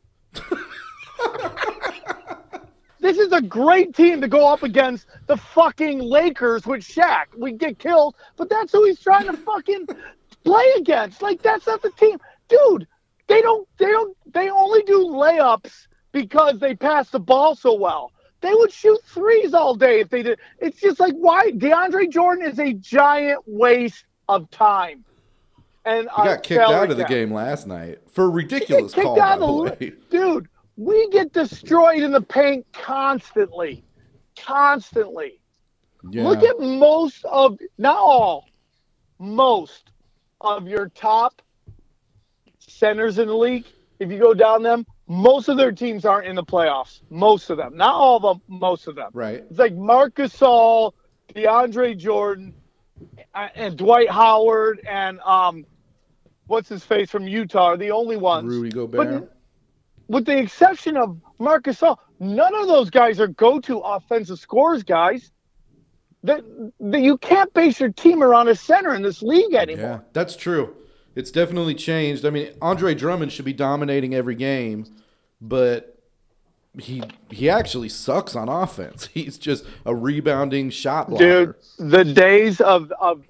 This is a great team to go up against the fucking Lakers with Shaq. We get killed, but that's who he's trying to fucking play against. Like, that's not the team. Dude, they only do layups because they pass the ball so well. They would shoot threes all day if they did. It's just like, why? DeAndre Jordan is a giant waste of time. And He got kicked out of the game last night for a ridiculous call, by the way. Dude, we get destroyed in the paint constantly. Constantly. Yeah. Look at most of, not all, most of your top centers in the league. If you go down them, most of their teams aren't in the playoffs. Most of them. Not all of them, most of them. Right. It's like Marc Gasol, DeAndre Jordan, and Dwight Howard, and what's his face from Utah are the only ones. Rudy Gobert. But with the exception of Marc Gasol, none of those guys are go-to offensive scorers, guys. That you can't base your team around a center in this league anymore. Yeah, that's true. It's definitely changed. I mean, Andre Drummond should be dominating every game, but he actually sucks on offense. He's just a rebounding shot blocker. Dude, the days of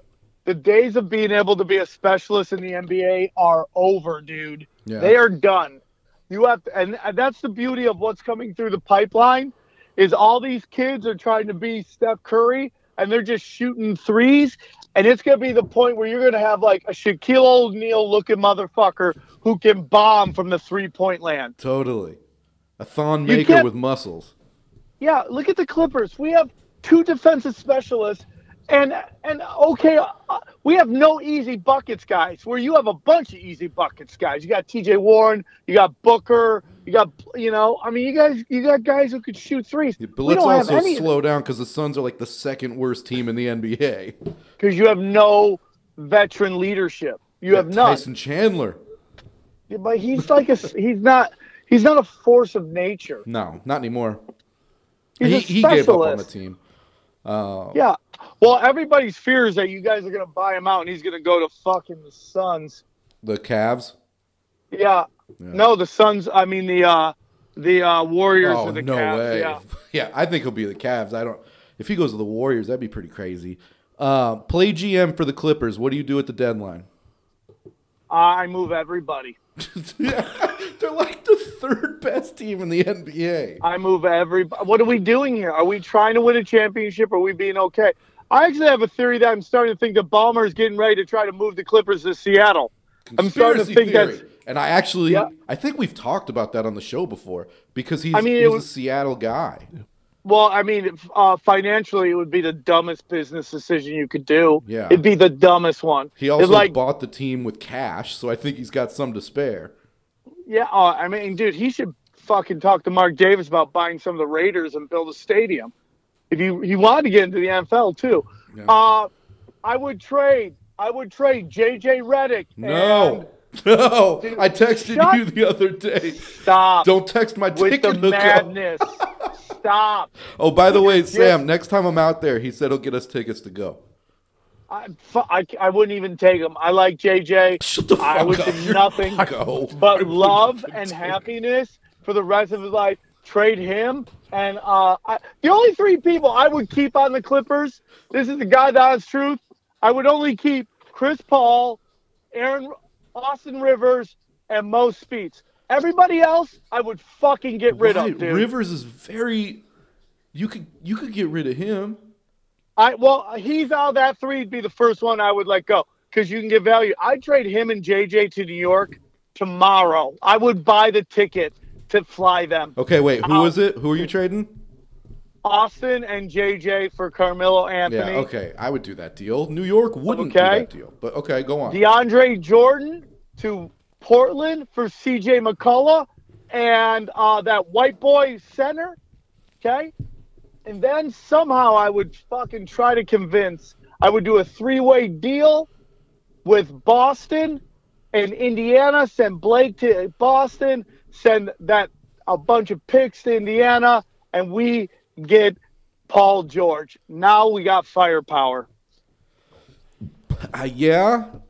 being able to be a specialist in the NBA are over, dude. Yeah. They are done. You have to, and that's the beauty of what's coming through the pipeline is all these kids are trying to be Steph Curry and they're just shooting threes. And it's going to be the point where you're going to have like a Shaquille O'Neal looking motherfucker who can bomb from the 3-point land. Totally. A Thon Maker with muscles. Yeah, look at the Clippers. We have 2 defensive specialists. And okay, we have no easy buckets, guys. Where you have a bunch of easy buckets, guys. You got T.J. Warren, you got Booker, you got you got guys who could shoot threes. Yeah, but let's also slow down because the Suns are like the second worst team in the NBA. Because you have no veteran leadership. You have none. Tyson Chandler. Yeah, but he's like he's not a force of nature. No, not anymore. He gave up on the team. Yeah. Well, everybody's fear is that you guys are going to buy him out and he's going to go to fucking the Suns. The Cavs? Yeah. No, the Suns. I mean, the Warriors Oh, or the no Cavs. way. Yeah. Yeah, I think he'll be the Cavs. If he goes to the Warriors, that'd be pretty crazy. Play GM for the Clippers. What do you do at the deadline? I move everybody. Yeah, they're like the third best team in the NBA. I move everybody. What are we doing here? Are we trying to win a championship or are we being okay? I actually have a theory that I'm starting to think that Ballmer is getting ready to try to move the Clippers to Seattle. I'm starting to think theory. And I think we've talked about that on the show before because he's a Seattle guy. Well, I mean, financially, it would be the dumbest business decision you could do. Yeah. It'd be the dumbest one. He also bought the team with cash, so I think he's got some to spare. Yeah, I mean, dude, he should fucking talk to Mark Davis about buying some of the Raiders and build a stadium. If he wanted to get into the NFL, too. Yeah. I would trade J.J. Redick. No. No, dude, I texted you the other day. Stop. Don't text my ticket with the madness. Stop. Oh, by the way, Sam, next time I'm out there, he said he'll get us tickets to go. I wouldn't even take him. I like JJ. Shut the fuck I would up. do nothing but love and happiness for the rest of his life. Trade him. And the only 3 people I would keep on the Clippers, this is the God's honest truth, I would only keep Chris Paul, Austin Rivers, and Mo Speeds. Everybody else, I would fucking get rid of, dude. Rivers is very. You could get rid of him. He's out of that 3. He'd be the first one I would let go because you can get value. I'd trade him and JJ to New York tomorrow. I would buy the ticket to fly them. Okay, wait. Who is it? Who are you trading? Austin and JJ for Carmelo Anthony. Yeah, okay. I would do that deal. New York wouldn't do that deal. But okay, go on. DeAndre Jordan to Portland for CJ McCullough and that white boy center. Okay? And then somehow I would fucking try to convince. I would do a 3-way deal with Boston and Indiana. Send Blake to Boston. Send a bunch of picks to Indiana. And we get Paul George. Now we got firepower. Yeah.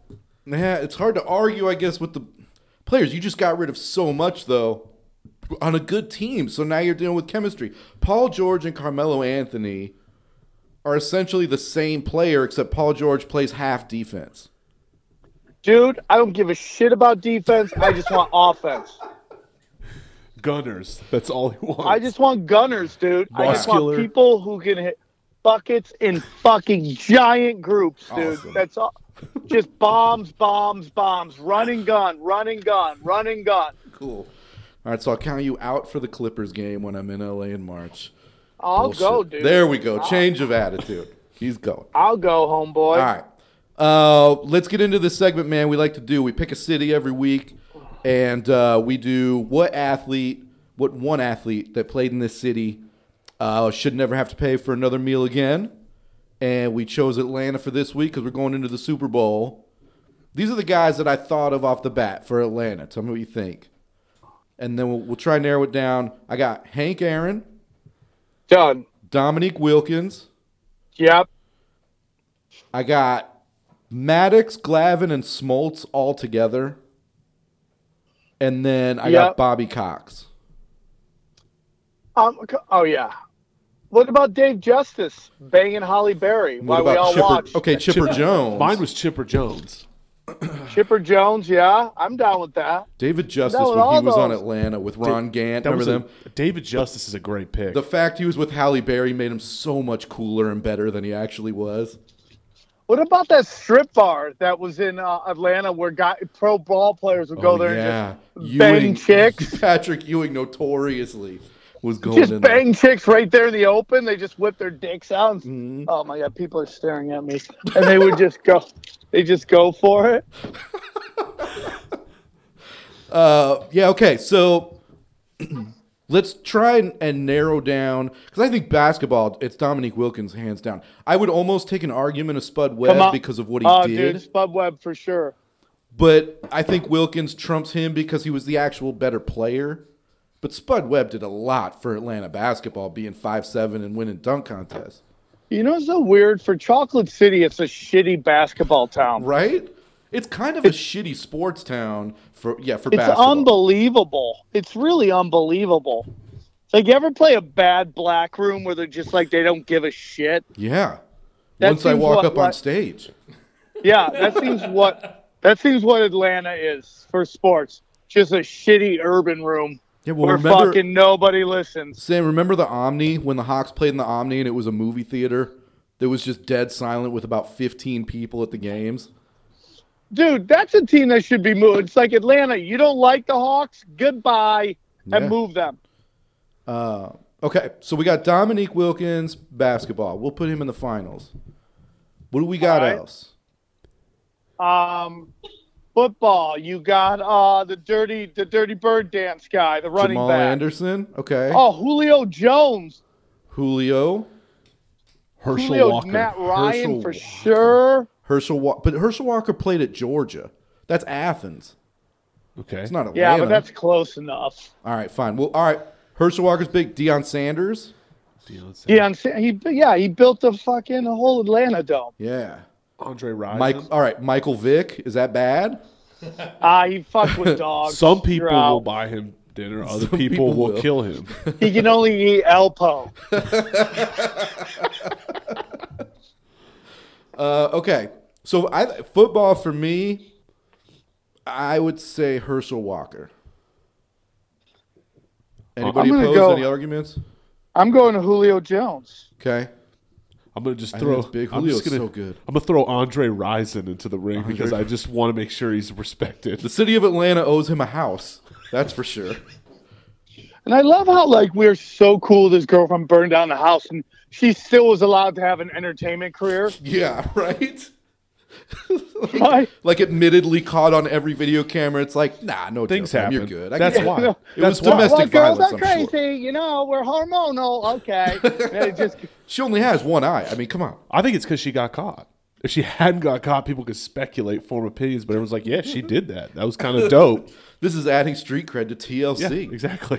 Yeah, it's hard to argue, I guess, with the players. You just got rid of so much, though, on a good team. So now you're dealing with chemistry. Paul George and Carmelo Anthony are essentially the same player, except Paul George plays half defense. Dude, I don't give a shit about defense. I just want offense. Gunners. That's all he wants. I just want gunners, dude. I just want Muscular. people who can hit buckets in fucking giant groups, dude. Awesome. That's all. Just bombs, bombs, bombs. Run and gun, run and gun, run and gun. Cool. All right, so I'll count you out for the Clippers game when I'm in LA in March. I'll Bullshit. go, dude. There we go. Change of attitude. He's going. I'll go, homeboy. All right. Let's get into this segment, man. We like to do. We pick a city every week, and we do what one athlete that played in this city should never have to pay for another meal again. And we chose Atlanta for this week because we're going into the Super Bowl. These are the guys that I thought of off the bat for Atlanta. Tell me what you think. And then we'll try and narrow it down. I got Hank Aaron, Done. Dominique Wilkins. Yep. I got Maddox, Glavin, and Smoltz all together. And then I got Yep. Bobby Cox. Oh, yeah. What about Dave Justice banging Holly Berry What while we all watch? Okay, Chipper Jones. Mine was Chipper Jones. Chipper Jones, yeah. I'm down with that. David Justice That was when he all was on those. Atlanta with Ron Gant. That Remember was them? David Justice is a great pick. The fact he was with Halle Berry made him so much cooler and better than he actually was. What about that strip bar that was in Atlanta where pro ball players would go there and just bang chicks? Patrick Ewing notoriously was going Just in bang chicks right there in the open. They just whip their dicks out. And, Oh my God, people are staring at me, and they would just go. They just go for it. Yeah, okay. So let's try and narrow down, because I think basketball, it's Dominique Wilkins hands down. I would almost take an argument of Spud Come Webb on. because of what he did. Dude, Spud Webb for sure. But I think Wilkins trumps him because he was the actual better player. But Spud Webb did a lot for Atlanta basketball, being 5'7" and winning dunk contests. You know what's so weird? For Chocolate City, it's a shitty basketball town. Right? It's kind of a shitty sports town for It's basketball. unbelievable. It's really unbelievable. Like, you ever play a bad black room where they're just like, they don't give a shit? Yeah. That Once I seems walk what- up on what- stage. Yeah, that seems what Atlanta is for sports. Just a shitty urban room Yeah, well, where remember, fucking nobody listens. Sam, remember the Omni when the Hawks played in the Omni and it was a movie theater that was just dead silent with about 15 people at the games? Dude, that's a team that should be moved. It's like Atlanta. You don't like the Hawks? Goodbye, and Yeah. move them. Okay, so we got Dominique Wilkins basketball. We'll put him in the finals. What do we got All right. else? Football. You got the dirty bird dance guy, the running Jamal back. Anderson. Okay. Oh, Julio Jones. Julio. Herschel Julio, Walker. Matt Ryan Herschel for Walker. sure. But Herschel Walker played at Georgia. That's Athens. Okay. It's not Atlanta. Yeah, but that's close enough. All right, fine. Well, all right. Herschel Walker's big. Deion Sanders. He built the fucking whole Atlanta dome. Yeah. Andre Rison. All right. Michael Vick. Is that bad? He fucked with dogs. Some You're people out. will buy him dinner. Other Some people people will will. kill him. He can only eat Elpo. Okay. So football for me, I would say Herschel Walker. Anybody I'm gonna oppose go- any arguments? I'm going to Julio Jones. Okay. I'm gonna just I throw. think it's big. I'm Julio's just gonna, so good. I'm gonna throw Andre Rison into the ring because I just want to make sure he's respected. The city of Atlanta owes him a house. That's for sure. And I love how, like, we're so cool this girlfriend burned down the house and she still was allowed to have an entertainment career. Yeah, right? Right? Like admittedly caught on every video camera. It's like, nah, no Things joke, man, happen. You're good. I That's get it. why. It was That's why. domestic Well, girls violence, are I'm crazy. sure. You know, we're hormonal. Okay. And it just, She only has one eye. I mean, come on. I think it's because she got caught. If she hadn't got caught, people could speculate, form opinions, but everyone's like, yeah, she did that. That was kind of dope. This is adding street cred to Yeah, TLC. exactly.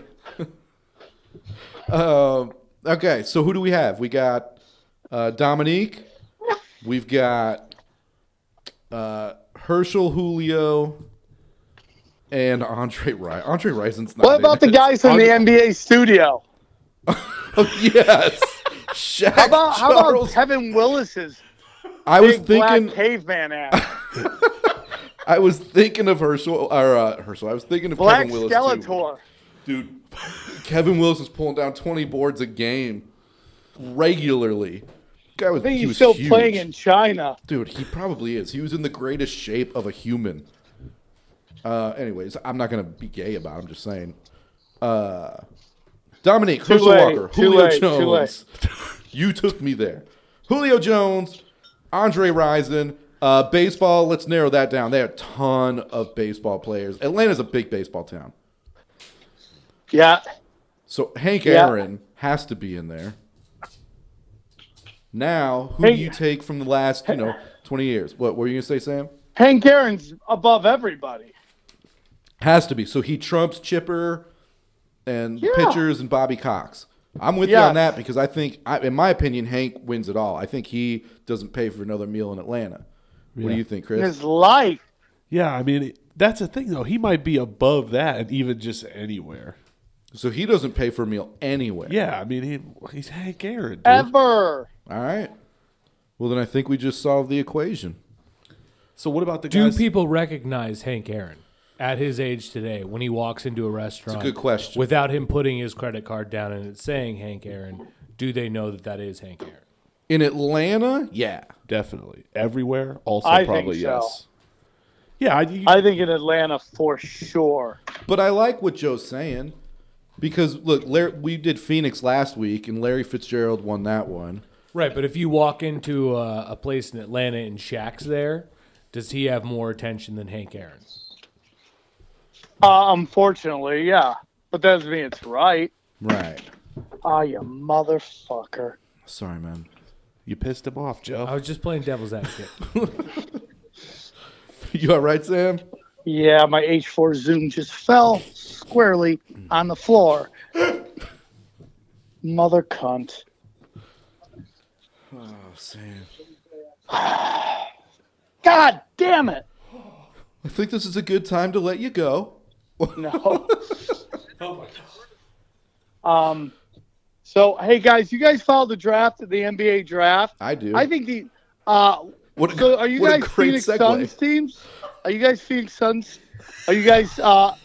Okay, so who do we have? We got Dominique. We've got Herschel, Julio, and Andre Rison. Andre Rison's not What about the in it. guys from the NBA studio? Oh, yes. Shaq, How about Charles. Kevin Willis's I was big thinking. black caveman ass? I was thinking of Herschel. Herschel. I was thinking of Black Kevin Willis Skeletor. too. Dude, Kevin Willis is pulling down 20 boards a game regularly. Guy was, I think he he's was still huge. playing in China. Dude, he probably is. He was in the greatest shape of a human. Anyways, I'm not gonna be gay about it, I'm just saying. Dominique, Too Herschel late, Walker, too Julio late, too Jones. You took me there. Julio Jones, Andre Rison. Baseball, let's narrow that down. They have a ton of baseball players. Atlanta's a big baseball town. Yeah. So Hank Yeah. Aaron has to be in there. Now, who do Hey. you take from the last, 20 years? What were you going to say, Sam? Hank Aaron's above everybody. Has to be. So he trumps Chipper and the Yeah. pitchers and Bobby Cox. I'm with you Yes. on that because I think, in my opinion, Hank wins it all. I think he doesn't pay for another meal in Atlanta. What do you think, Chris? His life. Yeah, I mean, that's the thing, though. He might be above that and even just anywhere. So he doesn't pay for a meal anywhere. Yeah, I mean, he's Hank Aaron, dude. Ever. All right. Well, then I think we just solved the equation. So what about the Do guys? people recognize Hank Aaron at his age today when he walks into a restaurant? good question. Without him putting his credit card down and it's saying Hank Aaron, do they know that that is Hank Aaron? In Atlanta, yeah. Definitely. Everywhere, also I think probably so. yes. Yeah, I think in Atlanta for sure. But I like what Joe's saying because, look, we did Phoenix last week, and Larry Fitzgerald won that one. Right, but if you walk into a place in Atlanta and Shaq's there, does he have more attention than Hank Aaron? Unfortunately, yeah. But that doesn't mean it's right. Right. Ah, you motherfucker. Sorry, man. you pissed him off, Joe. I was just playing devil's advocate. You all right, Sam? Yeah, my H4 Zoom just fell squarely on the floor. Mother cunt. Oh, Sam. God damn it. I think this is a good time to let you go. No. So, hey, guys, you guys followed the draft, the NBA draft? I do. I think the What a, so are you what a guys great Phoenix segue. Suns teams? Are you guys Phoenix Suns? Are you guys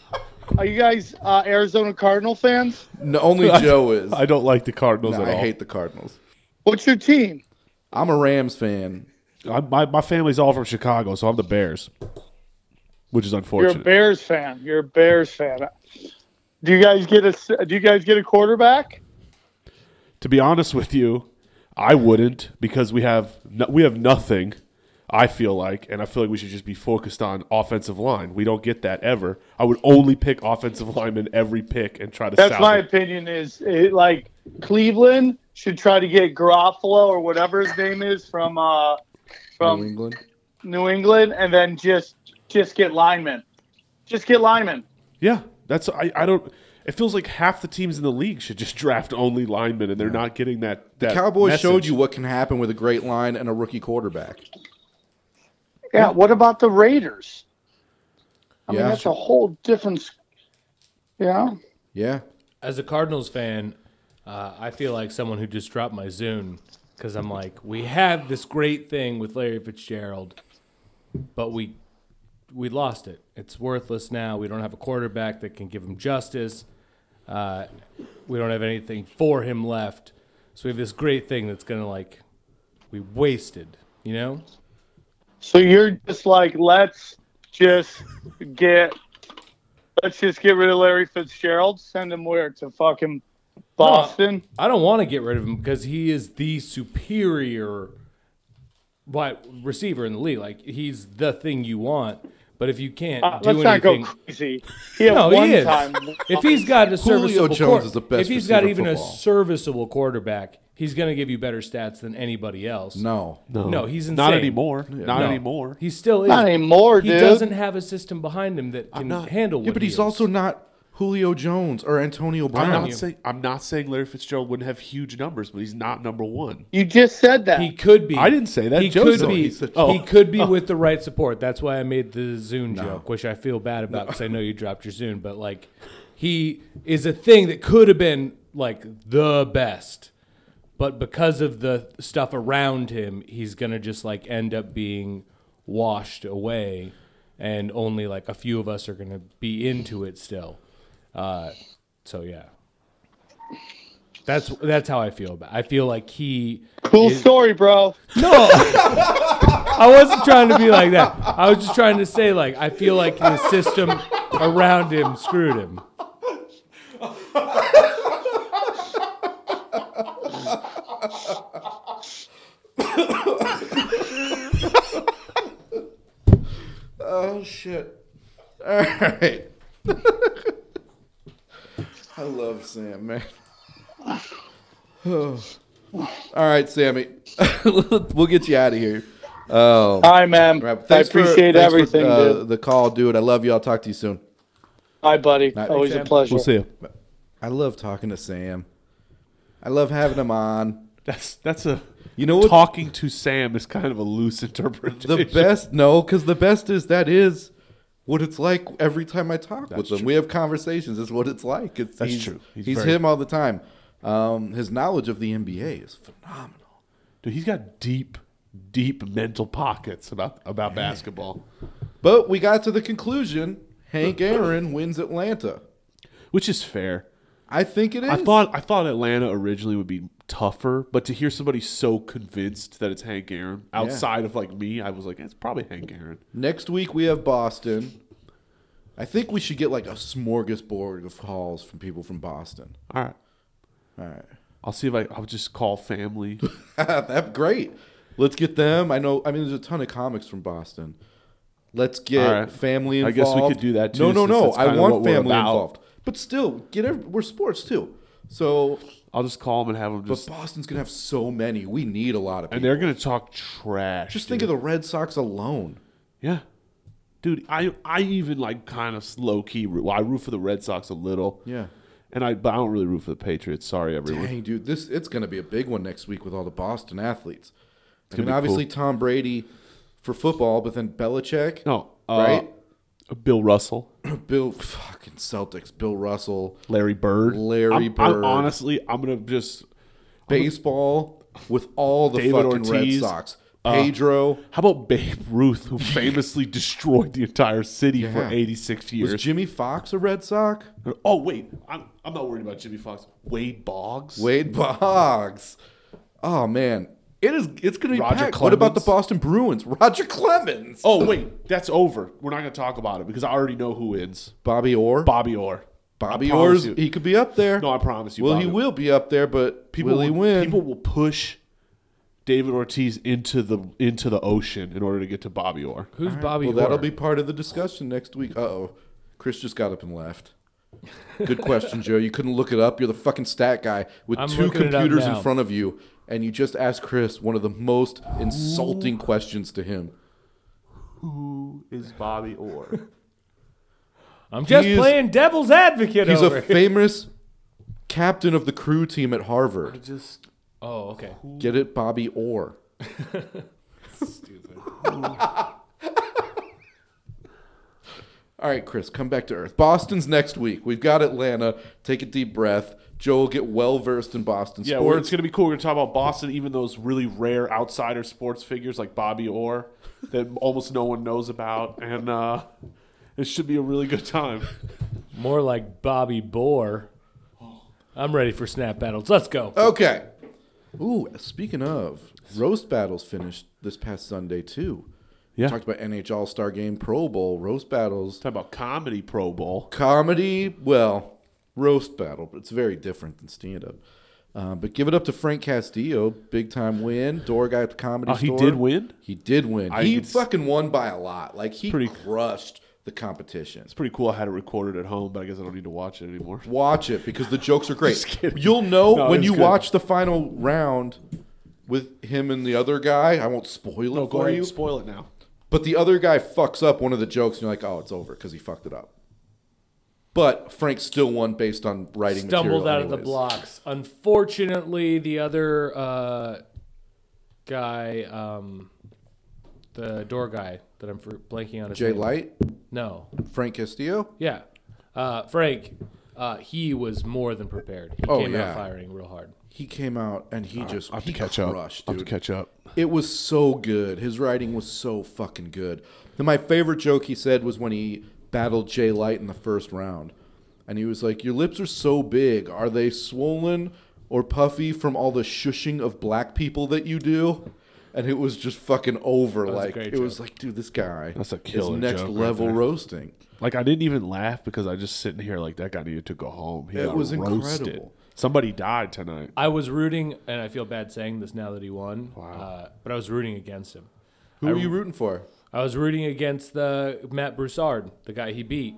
Arizona Cardinal fans? No, only Joe is. I don't like the Cardinals No, at I all. hate the Cardinals. What's your team? I'm a Rams fan. My family's all from Chicago, so I'm the Bears, which is You're a unfortunate. Bears fan. You're a Bears fan. Do you guys get a quarterback? To be honest with you, I wouldn't because we have nothing. I feel like, and I feel like we should just be focused on offensive line. We don't get that ever. I would only pick offensive linemen every pick and try to. That's my salvage. opinion. Like Cleveland should try to get Garofalo or whatever his name is from New England. New England, and then just get linemen. Just get linemen. Yeah, that's I don't. It feels like half the teams in the league should just draft only linemen, and they're not getting that. The Cowboys showed message. you what can happen with a great line and a rookie quarterback. Yeah. What about the Raiders? I mean, Yeah. that's a whole different. Yeah. Yeah. As a Cardinals fan, I feel like someone who just dropped my Zune because I'm like, we have this great thing with Larry Fitzgerald, but we lost it. It's worthless now. We don't have a quarterback that can give him justice. We don't have anything for him left. So we have this great thing that's going to, we wasted, you know? So you're just like, let's just get rid of Larry Fitzgerald. Send him where? To fucking Boston? I don't want to get rid of him because he is the superior wide receiver in the league. Like, he's the thing you want. But if you can't do Let's not anything, go crazy. He had no, one he is. time. If he's got a serviceable Jones is the best if he's got receiver even in a football. serviceable quarterback, he's going to give you better stats than anybody else. No. No, he's insane. Not anymore. No. Not anymore. He still is. Not anymore, he dude. doesn't have a system behind him that can handle what Yeah, but he he's is. also not Julio Jones or Antonio Brown. I'm not saying Larry Fitzgerald wouldn't have huge numbers, but he's not number one. You just said that. He could be. I didn't say that. He Joe could said be. it. He could be with the right support. That's why I made the Zune joke, which I feel bad about because I know you dropped your Zune. But like, he is a thing that could have been like the best, but because of the stuff around him, he's gonna just like end up being washed away, and only like a few of us are gonna be into it still. So yeah, that's how I feel about it. I feel like he Cool story, bro. No, I wasn't trying to be like that. I was just trying to say like I feel like the system around him screwed him. Oh shit! All right. I love Sam, man. All right, Sammy. We'll get you out of here. Oh, Hi, man. right. I appreciate everything, dude. The call, dude. I love you. I'll talk to you soon. Hi, buddy. Night. Always a Sam. pleasure. We'll see you. I love talking to Sam. I love having him on. That's a You know what? talking to Sam is kind of a loose interpretation. The best, no, because the best is that is what it's like every time I talk with him. true. We have conversations. It's what it's like. That's he's, true. He's, He's very- him all the time. His knowledge of the NBA is phenomenal. Dude, he's got deep mental pockets about basketball, But we got to the conclusion: Hank Aaron wins Atlanta. which is fair. I think it is. I thought Atlanta originally would be tougher, but to hear somebody so convinced that it's Hank Aaron outside of like me, I was like, it's probably Hank Aaron. Next week we have Boston. I think we should get like a smorgasbord of calls from people from Boston. All right, All right. I'll see if I'll just call family. That's great. Let's get them. I mean, there's a ton of comics from Boston. Let's get All right. family I involved. guess we could do that, too, No, since that's I kinda want what we're family about. involved. But still, we're sports too. So, I'll just call them and have them but just, Boston's gonna have so many. We need a lot of people. and they're gonna talk trash. Just think of the Red Sox alone. yeah, dude. I even like kind of low key. Well, I root for the Red Sox a little. Yeah. But I don't really root for the Patriots. Sorry, everyone. Dang, dude, it's gonna be a big one next week with all the Boston athletes. I gonna mean, be obviously cool. Tom Brady for football, but then Belichick, No, right? Bill Russell, Bill fucking Celtics, Bill Russell, Larry Bird. Larry I'm Bird. honestly, I'm gonna just. baseball with all the David fucking Ortiz, Red Sox. Pedro. How about Babe Ruth, who famously destroyed the entire city for Yeah. 86 Was years? Jimmy Fox a Red Sox? Oh wait, I'm not worried about Jimmy Fox. Wade Boggs. Wade Boggs. Oh man, it's gonna be Roger packed. What about the Clemens? Boston Bruins? Roger Clemens. Oh wait, that's over. We're not gonna talk about it because I already know who wins. Bobby Orr. Bobby Orr. Bobby I promise Orr's. you. He could be up there. No, I promise you. Well, Bobby. he will be up there, but will he win? People will push David Ortiz into the ocean in order to get to Bobby Orr. Who's Bobby Well, that'll Orr? be part of the discussion next week. Uh-oh. Chris just got up and left. Good question, Joe. You couldn't look it up. You're the fucking stat guy with I'm two looking it up computers in now. front of you, and you just asked Chris one of the most insulting questions to him. Who is Bobby Orr? I'm just He is- playing devil's advocate He's over a here. famous captain of the crew team at Harvard. Just Oh, okay. Get it, Bobby Orr. All right, Chris, come back to earth. Boston's next week. We've got Atlanta. Take a deep breath. Joe will get well versed in Boston yeah, sports. it's gonna be cool. We're gonna talk about Boston, even those really rare outsider sports figures like Bobby Orr that almost no one knows about, and it should be a really good time. More like Bobby Bohr. I'm ready for snap battles. Let's go. Okay. Ooh, speaking of, roast battles finished this past Sunday too. Yeah, Talked about NHL All-Star Game, Pro Bowl, roast battles, talk about comedy Pro Bowl. comedy. Well, roast battle, but it's very different than stand-up. But give it up to Frank Castillo, big time win. Door guy at the Comedy Oh, he Store. did win? He did win. I He could s- fucking won by a lot. Like he Pretty- crushed the competition. It's pretty cool. I had it recorded at home, but I guess I don't need to watch it anymore. Watch it because the jokes are great. Just kidding. You'll know No, when it's you good. watch the final round with him and the other guy. I won't spoil it No, go for ahead you. and spoil it now. But the other guy fucks up one of the jokes, and you're like, oh, it's over because he fucked it up. But Frank still won based on writing Stumbled material out of the anyways. blocks. Unfortunately, the other guy, the door guy that I'm blanking on his Jay name. Light, No. Frank Castillo. Yeah. Frank, he was more than prepared. He came out firing real hard. He came out and he I have to he catch up. crushed, I have to dude. catch up. It was so good. His writing was so fucking good. And my favorite joke he said was when he battled Jay Light in the first round. And he was like, your lips are so big. Are they swollen or puffy from all the shushing of black people that you do? And it was just fucking over. was a Like, great it was joke. like, dude, this guy That's a is killer next joke right level there. roasting. Like, I didn't even laugh because I just sitting here like that guy needed to go home. He It got was roasted. incredible. Somebody died tonight. I was rooting, and I feel bad saying this now that he won, but I was rooting against him. Who were you rooting for? I was rooting against the Matt Broussard, the guy he beat.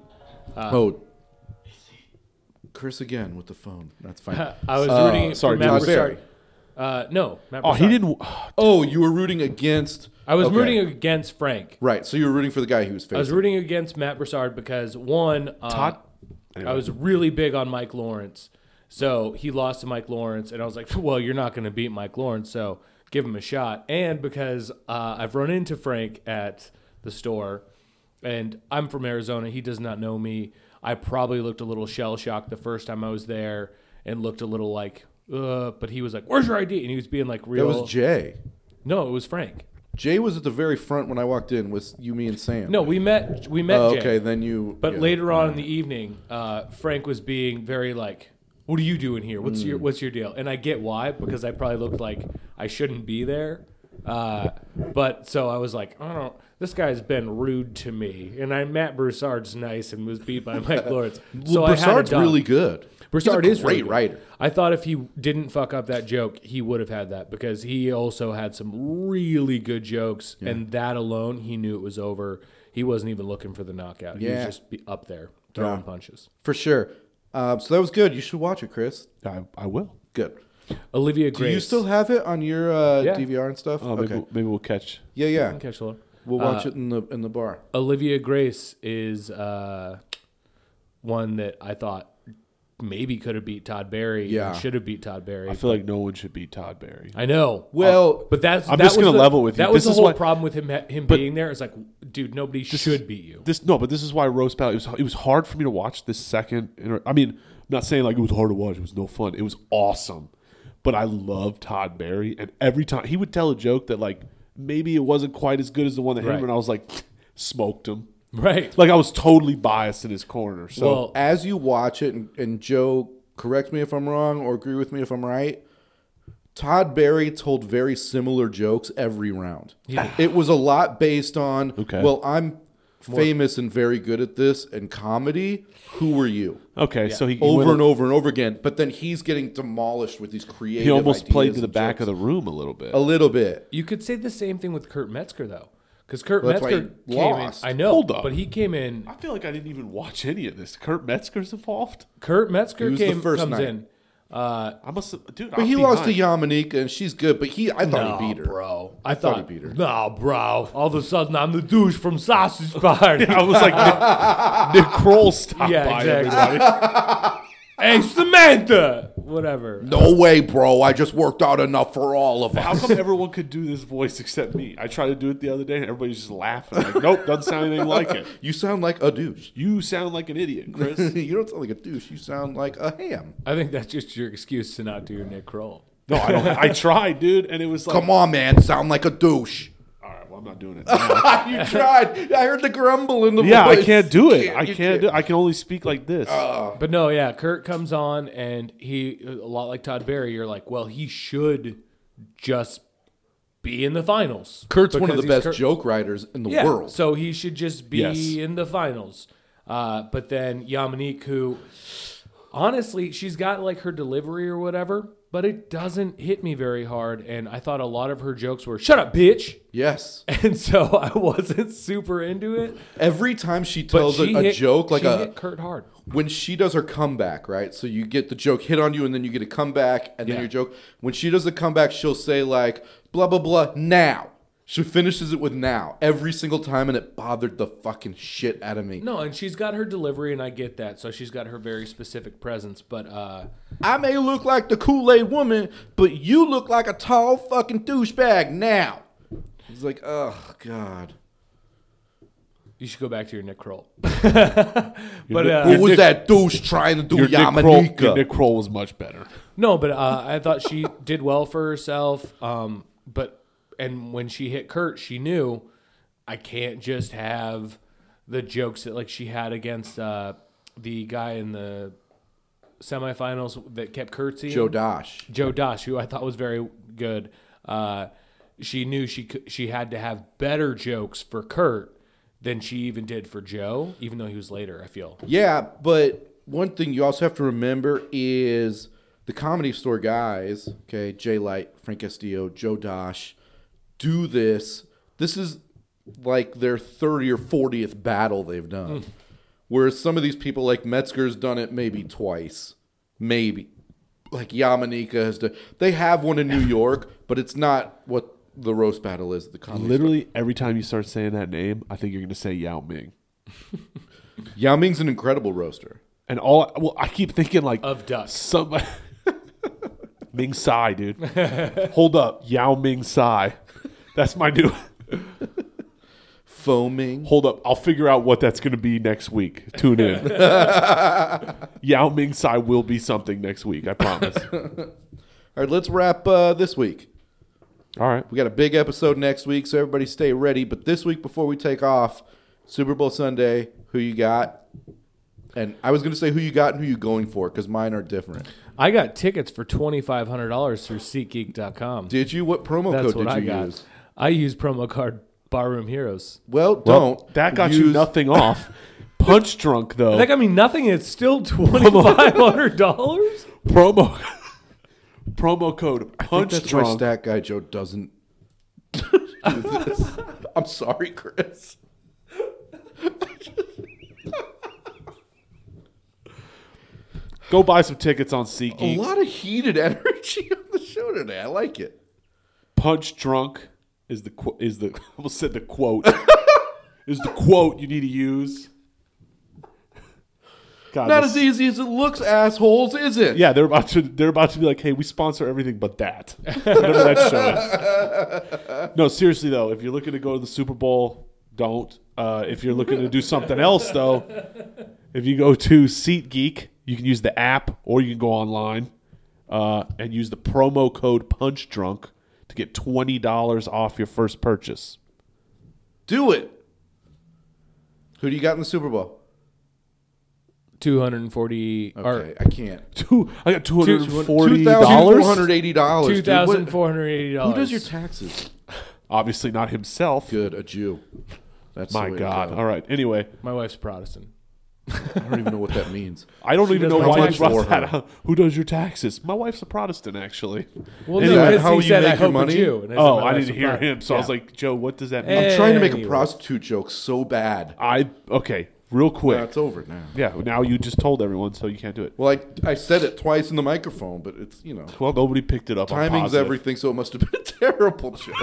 Chris again with the phone. That's fine. I was rooting sorry, for Matt Todd Broussard. No, Matt Oh, Broussard. he didn't. Oh, you were rooting against. I was okay. rooting against Frank. Right, so you were rooting for the guy who was facing. I was rooting against Matt Broussard because, one, Todd. I was really big on Mike Lawrence. So he lost to Mike Lawrence, and I was like, well, you're not going to beat Mike Lawrence, so give him a shot. And because I've run into Frank at the store, and I'm from Arizona. He does not know me. I probably looked a little shell-shocked the first time I was there and looked a little like, but he was like, where's your ID? And he was being like real. That was Jay. No, it was Frank. Jay was at the very front when I walked in with you, me, and Sam. No, we met Oh, Jay. okay, then you. But yeah. later on in the evening, Frank was being very like, "What are you doing here? What's your deal?" And I get why, because I probably looked like I shouldn't be there. But so I was like, "I don't. This guy's been rude to me." And Matt Broussard's nice and was beat by Mike Lawrence. So Broussard's I had a really good. Broussard He's is a great really good. writer. I thought if he didn't fuck up that joke, he would have had that because he also had some really good jokes, and that alone, he knew it was over. He wasn't even looking for the knockout. He Yeah. was just up there throwing Yeah. punches. For sure. So that was good. You should watch it, Chris. I will. Good. Olivia Do Grace. you still have it on your Yeah. DVR and stuff? Oh, okay. maybe we'll catch. Yeah. Catch a little. We'll watch it in the bar. Olivia Grace is one that I thought maybe could have beat Todd Berry. Yeah. Should have beat Todd Berry. I feel like no one should beat Todd Berry. I know. Well, but that's I'm that just was gonna the- level with you. That was This the is whole why- problem with him being there. It's like, dude, nobody should beat you. This is why roast battle. It was hard for me to watch this second. I mean, I'm not saying like it was hard to watch. It was no fun. It was awesome, but I love Todd Berry, and every time he would tell a joke that like maybe it wasn't quite as good as the one that hit him, Right. and I was like, smoked him. Right. Like I was totally biased in his corner. So Well, as you watch it, and Joe, correct me if I'm wrong or agree with me if I'm right, Todd Berry told very similar jokes every round. It was a lot based on, Okay. well, I'm famous and very good at this and comedy. Who were you? okay, so he Over went- and over and over again. But then he's getting demolished with these creative He almost played ideas to the and back jokes. of the room a little bit. A little bit. you could say the same thing with Kurt Metzger though, because Kurt Well, that's why Metzger he came lost. in. I know, Hold up. but he came in. I feel like I didn't even watch any of this. Kurt Metzger's involved. Kurt Metzger He was the first comes night. in. I must have, dude. But he lost to Yamanika, and she's good. But I thought he beat her. bro. I thought he beat her. No, bro. All of a sudden, I'm the douche from Sausage Party. I was like Nick Kroll stopped Yeah, by exactly. everybody. Hey, Samantha. Whatever. No way, bro. I just worked out enough for all of How us. come everyone could do this voice except me? I tried to do it the other day and everybody's just laughing. Like, nope, doesn't sound anything like it. You sound like a douche. You sound like an idiot, Chris. You don't sound like a douche. You sound like a ham. I think that's just your excuse to not do your Nick Kroll. No, I don't. I tried, dude, and it was like, Come on, man. Sound like a douche. all right, well, I'm not doing it. now. You tried. I heard the grumble in the Yeah, I voice. can't do it. You I can't do it. I can only speak like this. But no, yeah, Kurt comes on and he, a lot like Todd Berry, you're like, well, he should just be in the finals. Kurt's one of the Because best he's joke writers in the Yeah, world. so he should just be Yes. in the finals. But then Yamanik, who honestly, she's got like her delivery or whatever, but it doesn't hit me very hard. And I thought a lot of her jokes were "shut up, bitch," Yes. and so I wasn't super into it. Every time she But tells she a hit, joke, like she a hit Kurt hard. when she does her comeback, right? So you get the joke hit on you, and then you get a comeback, and then Yeah. your joke. When she does the comeback, she'll say like blah blah blah. Now She finishes it with now every single time, and it bothered the fucking shit out of me. No, and she's got her delivery, and I get that. So she's got her very specific presence. But I may look like the Kool-Aid woman, but you look like a tall fucking douchebag now. He's like, oh, God. you should go back to your Nick Kroll. What What was that douche trying to do, Your Yamanika? Nick Kroll was much better. No, but I thought she did well for herself. And when she hit Kurt, she knew I can't just have the jokes that like she had against the guy in the semifinals that kept curtsying. Joe Dosh. Joe Dosh, who I thought was very good. She knew she had to have better jokes for Kurt than she even did for Joe, even though he was later, I feel. Yeah, but one thing you also have to remember is the Comedy Store guys, okay, Jay Light, Frank Castillo, Joe Dosh, do this. This is like their 30 or 40th battle they've done. Whereas some of these people, like Metzger's done it maybe twice. Maybe. Like Yamanika has done. They have one in New York, but it's not what the roast battle is. The Comedy Literally every time you start saying that name, I think you're going to say Yao Ming. Store. Yao Ming's an incredible roaster. And I keep thinking like Of duck. Somebody Ming Tsai, dude. Hold up, Yao Ming Tsai. That's my new. Foaming. Hold up, I'll figure out what that's going to be next week. Tune in. Yao Ming Tsai will be something next week. I promise. All right, let's wrap this week. All right. We got a big episode next week, so everybody stay ready. But this week, before we take off, Super Bowl Sunday, who you got? And I was going to say who you got and who you going for, because mine are different. I got tickets for $2,500 through SeatGeek.com. Did you? What promo That's code what I did you got. use? I used promo code Barroom Heroes. Well, Well, don't. that got you Use- nothing off. Punch Drunk though. That got me nothing. It's still $2,500. Promo code I think Punch that's why Drunk. Stat Guy Joe doesn't do this. I'm sorry, Chris. Go buy some tickets on A SeatGeek. lot of heated energy on the show today. I like it. Punch Drunk is the I almost said the quote is the quote you need to use. God, Not this- as easy as it looks, assholes, is it? Yeah, they're about to be like, hey, we sponsor everything but that. Whatever that show is. No, seriously though, if you're looking to go to the Super Bowl, don't. If you're looking to do something else though, if you go to SeatGeek, you can use the app or you can go online and use the promo code PunchDrunk to get $20 off your first purchase. Do it. Who do you got in the Super Bowl? 240 Okay, I can't. I got $240. $2,480. $2,480. Who does your taxes? Obviously not himself. Good, a Jew. That's My the way God. To go. All right. Anyway, My wife's Protestant. I don't even know what that means. I don't even know does my why you taxes brought for that her. up. Who does your taxes? My wife's a Protestant, actually. Well, Is no, that because how he you said, make I your hope money? a Jew. And I said, Oh, my I wife's didn't a hear Protestant. him, so I was Yeah. like, Joe, what does that mean? I'm trying to make a Anyway. prostitute joke so bad. Okay, real quick. Yeah, it's over now. Yeah, now you just told everyone, so you can't do it. Well, I said it twice in the microphone, but it's, Well, nobody picked it up. on timing's positive. everything, so it must have been a terrible joke.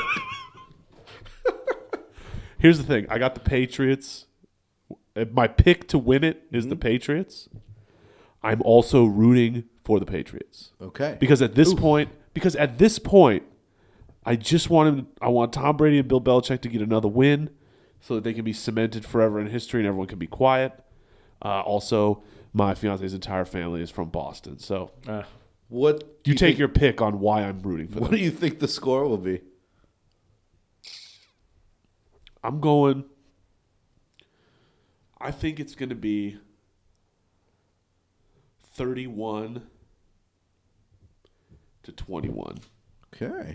Here's the thing: I got the Patriots. My pick to win it is the Patriots. I'm also rooting for the Patriots Okay. because at this point, I just want I want Tom Brady and Bill Belichick to get another win, so that they can be cemented forever in history and everyone can be quiet. Also, my fiance's entire family is from Boston, so What you take think- your pick on why I'm rooting for What them. do you think the score will be? I'm going. I think it's going to be 31-21. Okay.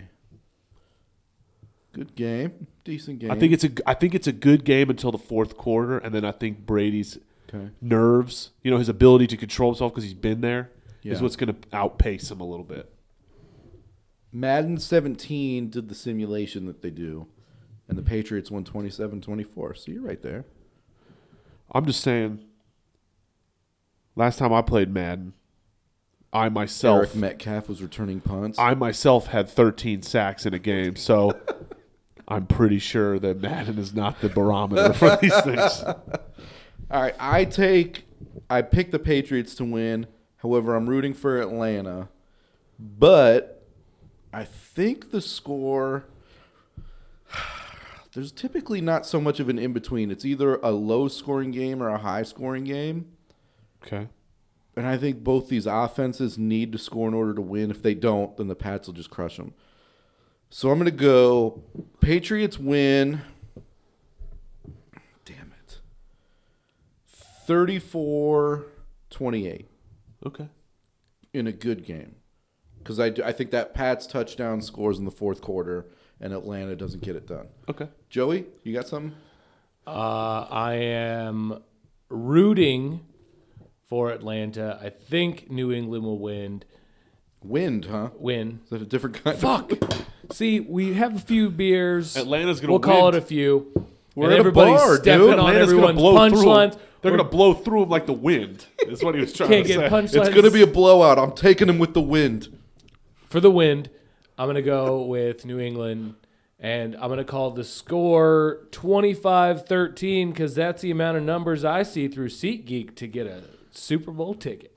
Good game. Decent game. I think it's a good game until the fourth quarter, and then I think Brady's Okay. nerves, his ability to control himself because he's been there, is Yeah. what's going to outpace him a little bit. Madden 17 did the simulation that they do, and the Patriots won 27-24. So you're right there. I'm just saying. Last time I played Madden, I myself Eric Metcalf was returning punts. had 13 sacks in a game, so I'm pretty sure that Madden is not the barometer for these things. All right, I pick the Patriots to win. However, I'm rooting for Atlanta. But I think the score, there's typically not so much of an in-between. It's either a low-scoring game or a high-scoring game. Okay. And I think both these offenses need to score in order to win. If they don't, then the Pats will just crush them. So I'm going to go Patriots win. Damn it. 34-28 Okay. in a good game. Because I think that Pats touchdown scores in the fourth quarter and Atlanta doesn't get it done. Okay. Joey, you got something? I am rooting for Atlanta. I think New England will win. Wind, huh? Win. Is that a different kind Fuck. See, we have a few beers. Atlanta's gonna We'll call win. it a few. We're and at a everybody's bar, stepping dude. on Atlanta's gonna everyone's blow through 'em. punchlines. They're going to blow through them like the wind. Is what he was trying Can't to get say. punchlines. It's going to be a blowout. I'm taking him with the wind. For the wind, I'm going to go with New England, and I'm going to call the score 25-13 because that's the amount of numbers I see through SeatGeek to get a Super Bowl ticket.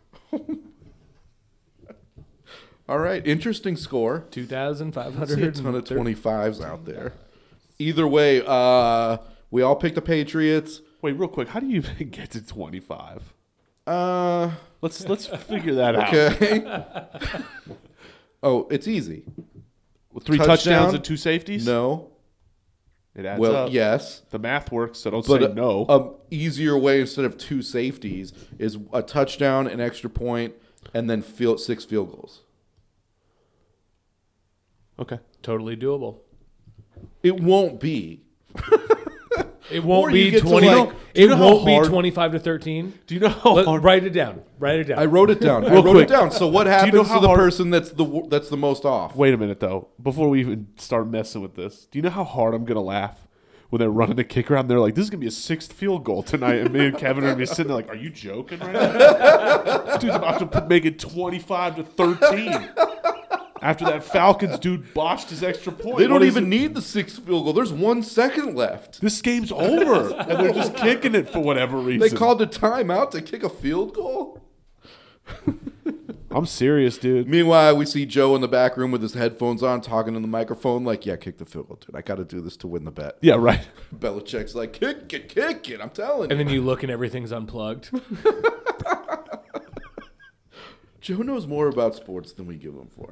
All right, interesting score. 2,500. See a ton of 25s out there. Either way, we all picked the Patriots. Wait, real quick. How do you even get to 25? Uh, Let's figure that out. okay. Oh, it's easy. Three Touchdown? touchdowns and 2 safeties? No. It adds Well, up. yes. The math works, so don't But say no. a easier way instead of 2 safeties is a touchdown, an extra point, and then 6 field goals. Okay. Totally doable. It won't be. It won't Or you be get to, 20. like- Do you It know how won't be hard- 25-13. Do you know how hard? Write it down. Write it down. I wrote it down. Real quick. So what you know happens how to the hard- person that's the most off? Wait a minute, though. Before we even start messing with this, do you know how hard I'm going to laugh when they're running the kicker out and they're like, this is going to be a 6th field goal tonight, and me and Kevin are going to be sitting there like, are you joking right now? This dude's about to make it 25-13. After that Falcons dude botched his extra point. They What don't is even it? need the 6th field goal. There's 1 second left. This game's over, and they're just kicking it for whatever reason. They called a timeout to kick a field goal? I'm serious, dude. Meanwhile, we see Joe in the back room with his headphones on, talking in the microphone like, yeah, kick the field goal, dude. I got to do this to win the bet. Yeah, right. Belichick's like, kick it, I'm telling And you. then you look and everything's unplugged. Joe knows more about sports than we give him for.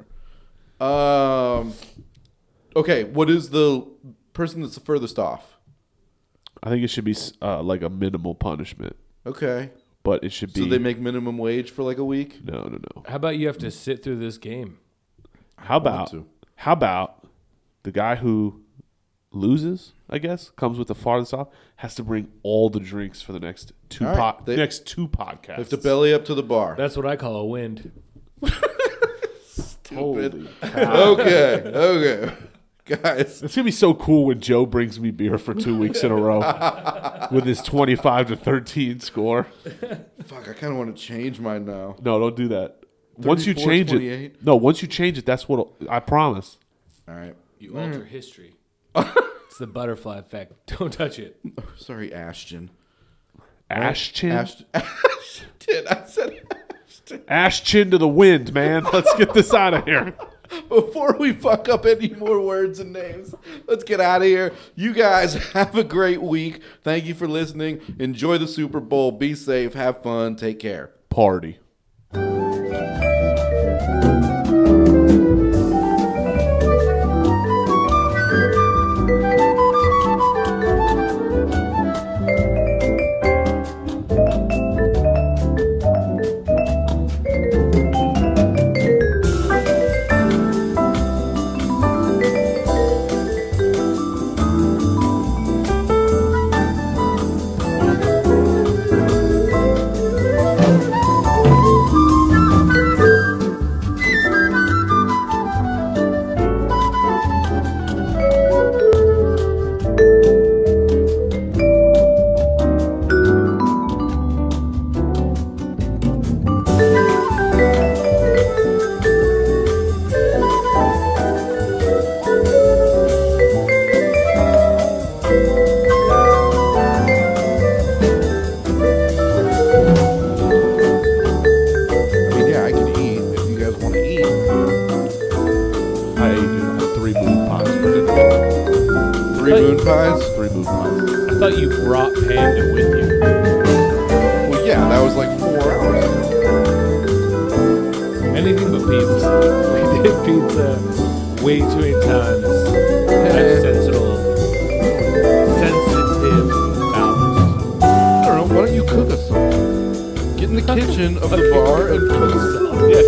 Okay, what is the person that's the furthest off? I think it should be like a minimal punishment, Okay. but it should be. So they make minimum wage for like a week? no. How about you have to sit through this game? How about to. the guy who loses? I guess comes with the farthest off has to bring all the drinks for the next two All right, they- next 2 podcasts. They have to belly up to the bar. That's what I call a wind. Stupid. cow. Okay. Guys, It's gonna be so cool when Joe brings me beer for 2 weeks in a row with his 25-13 score. fuck, I kind of want to change mine now. No, don't do that. Once you 34, change 28. it, no. Once you change it, that's what I promise. All right. You alter history. It's the butterfly effect. Don't touch it. Sorry, Ashton. Ashton, Ashton. I said Ashton. Ashton to the wind, man. Let's get this out of here. Before we fuck up any more words and names, let's get out of here. You guys have a great week. Thank you for listening. Enjoy the Super Bowl. Be safe. Have fun. Take care. Party. you brought Panda with you. Well, yeah, that was like 4 hours ago. Anything but pizza. We did pizza way too many times. At sensitive hours. I don't know. Why don't you cook us something? Get in the kitchen of the bar and cook us something. Yeah,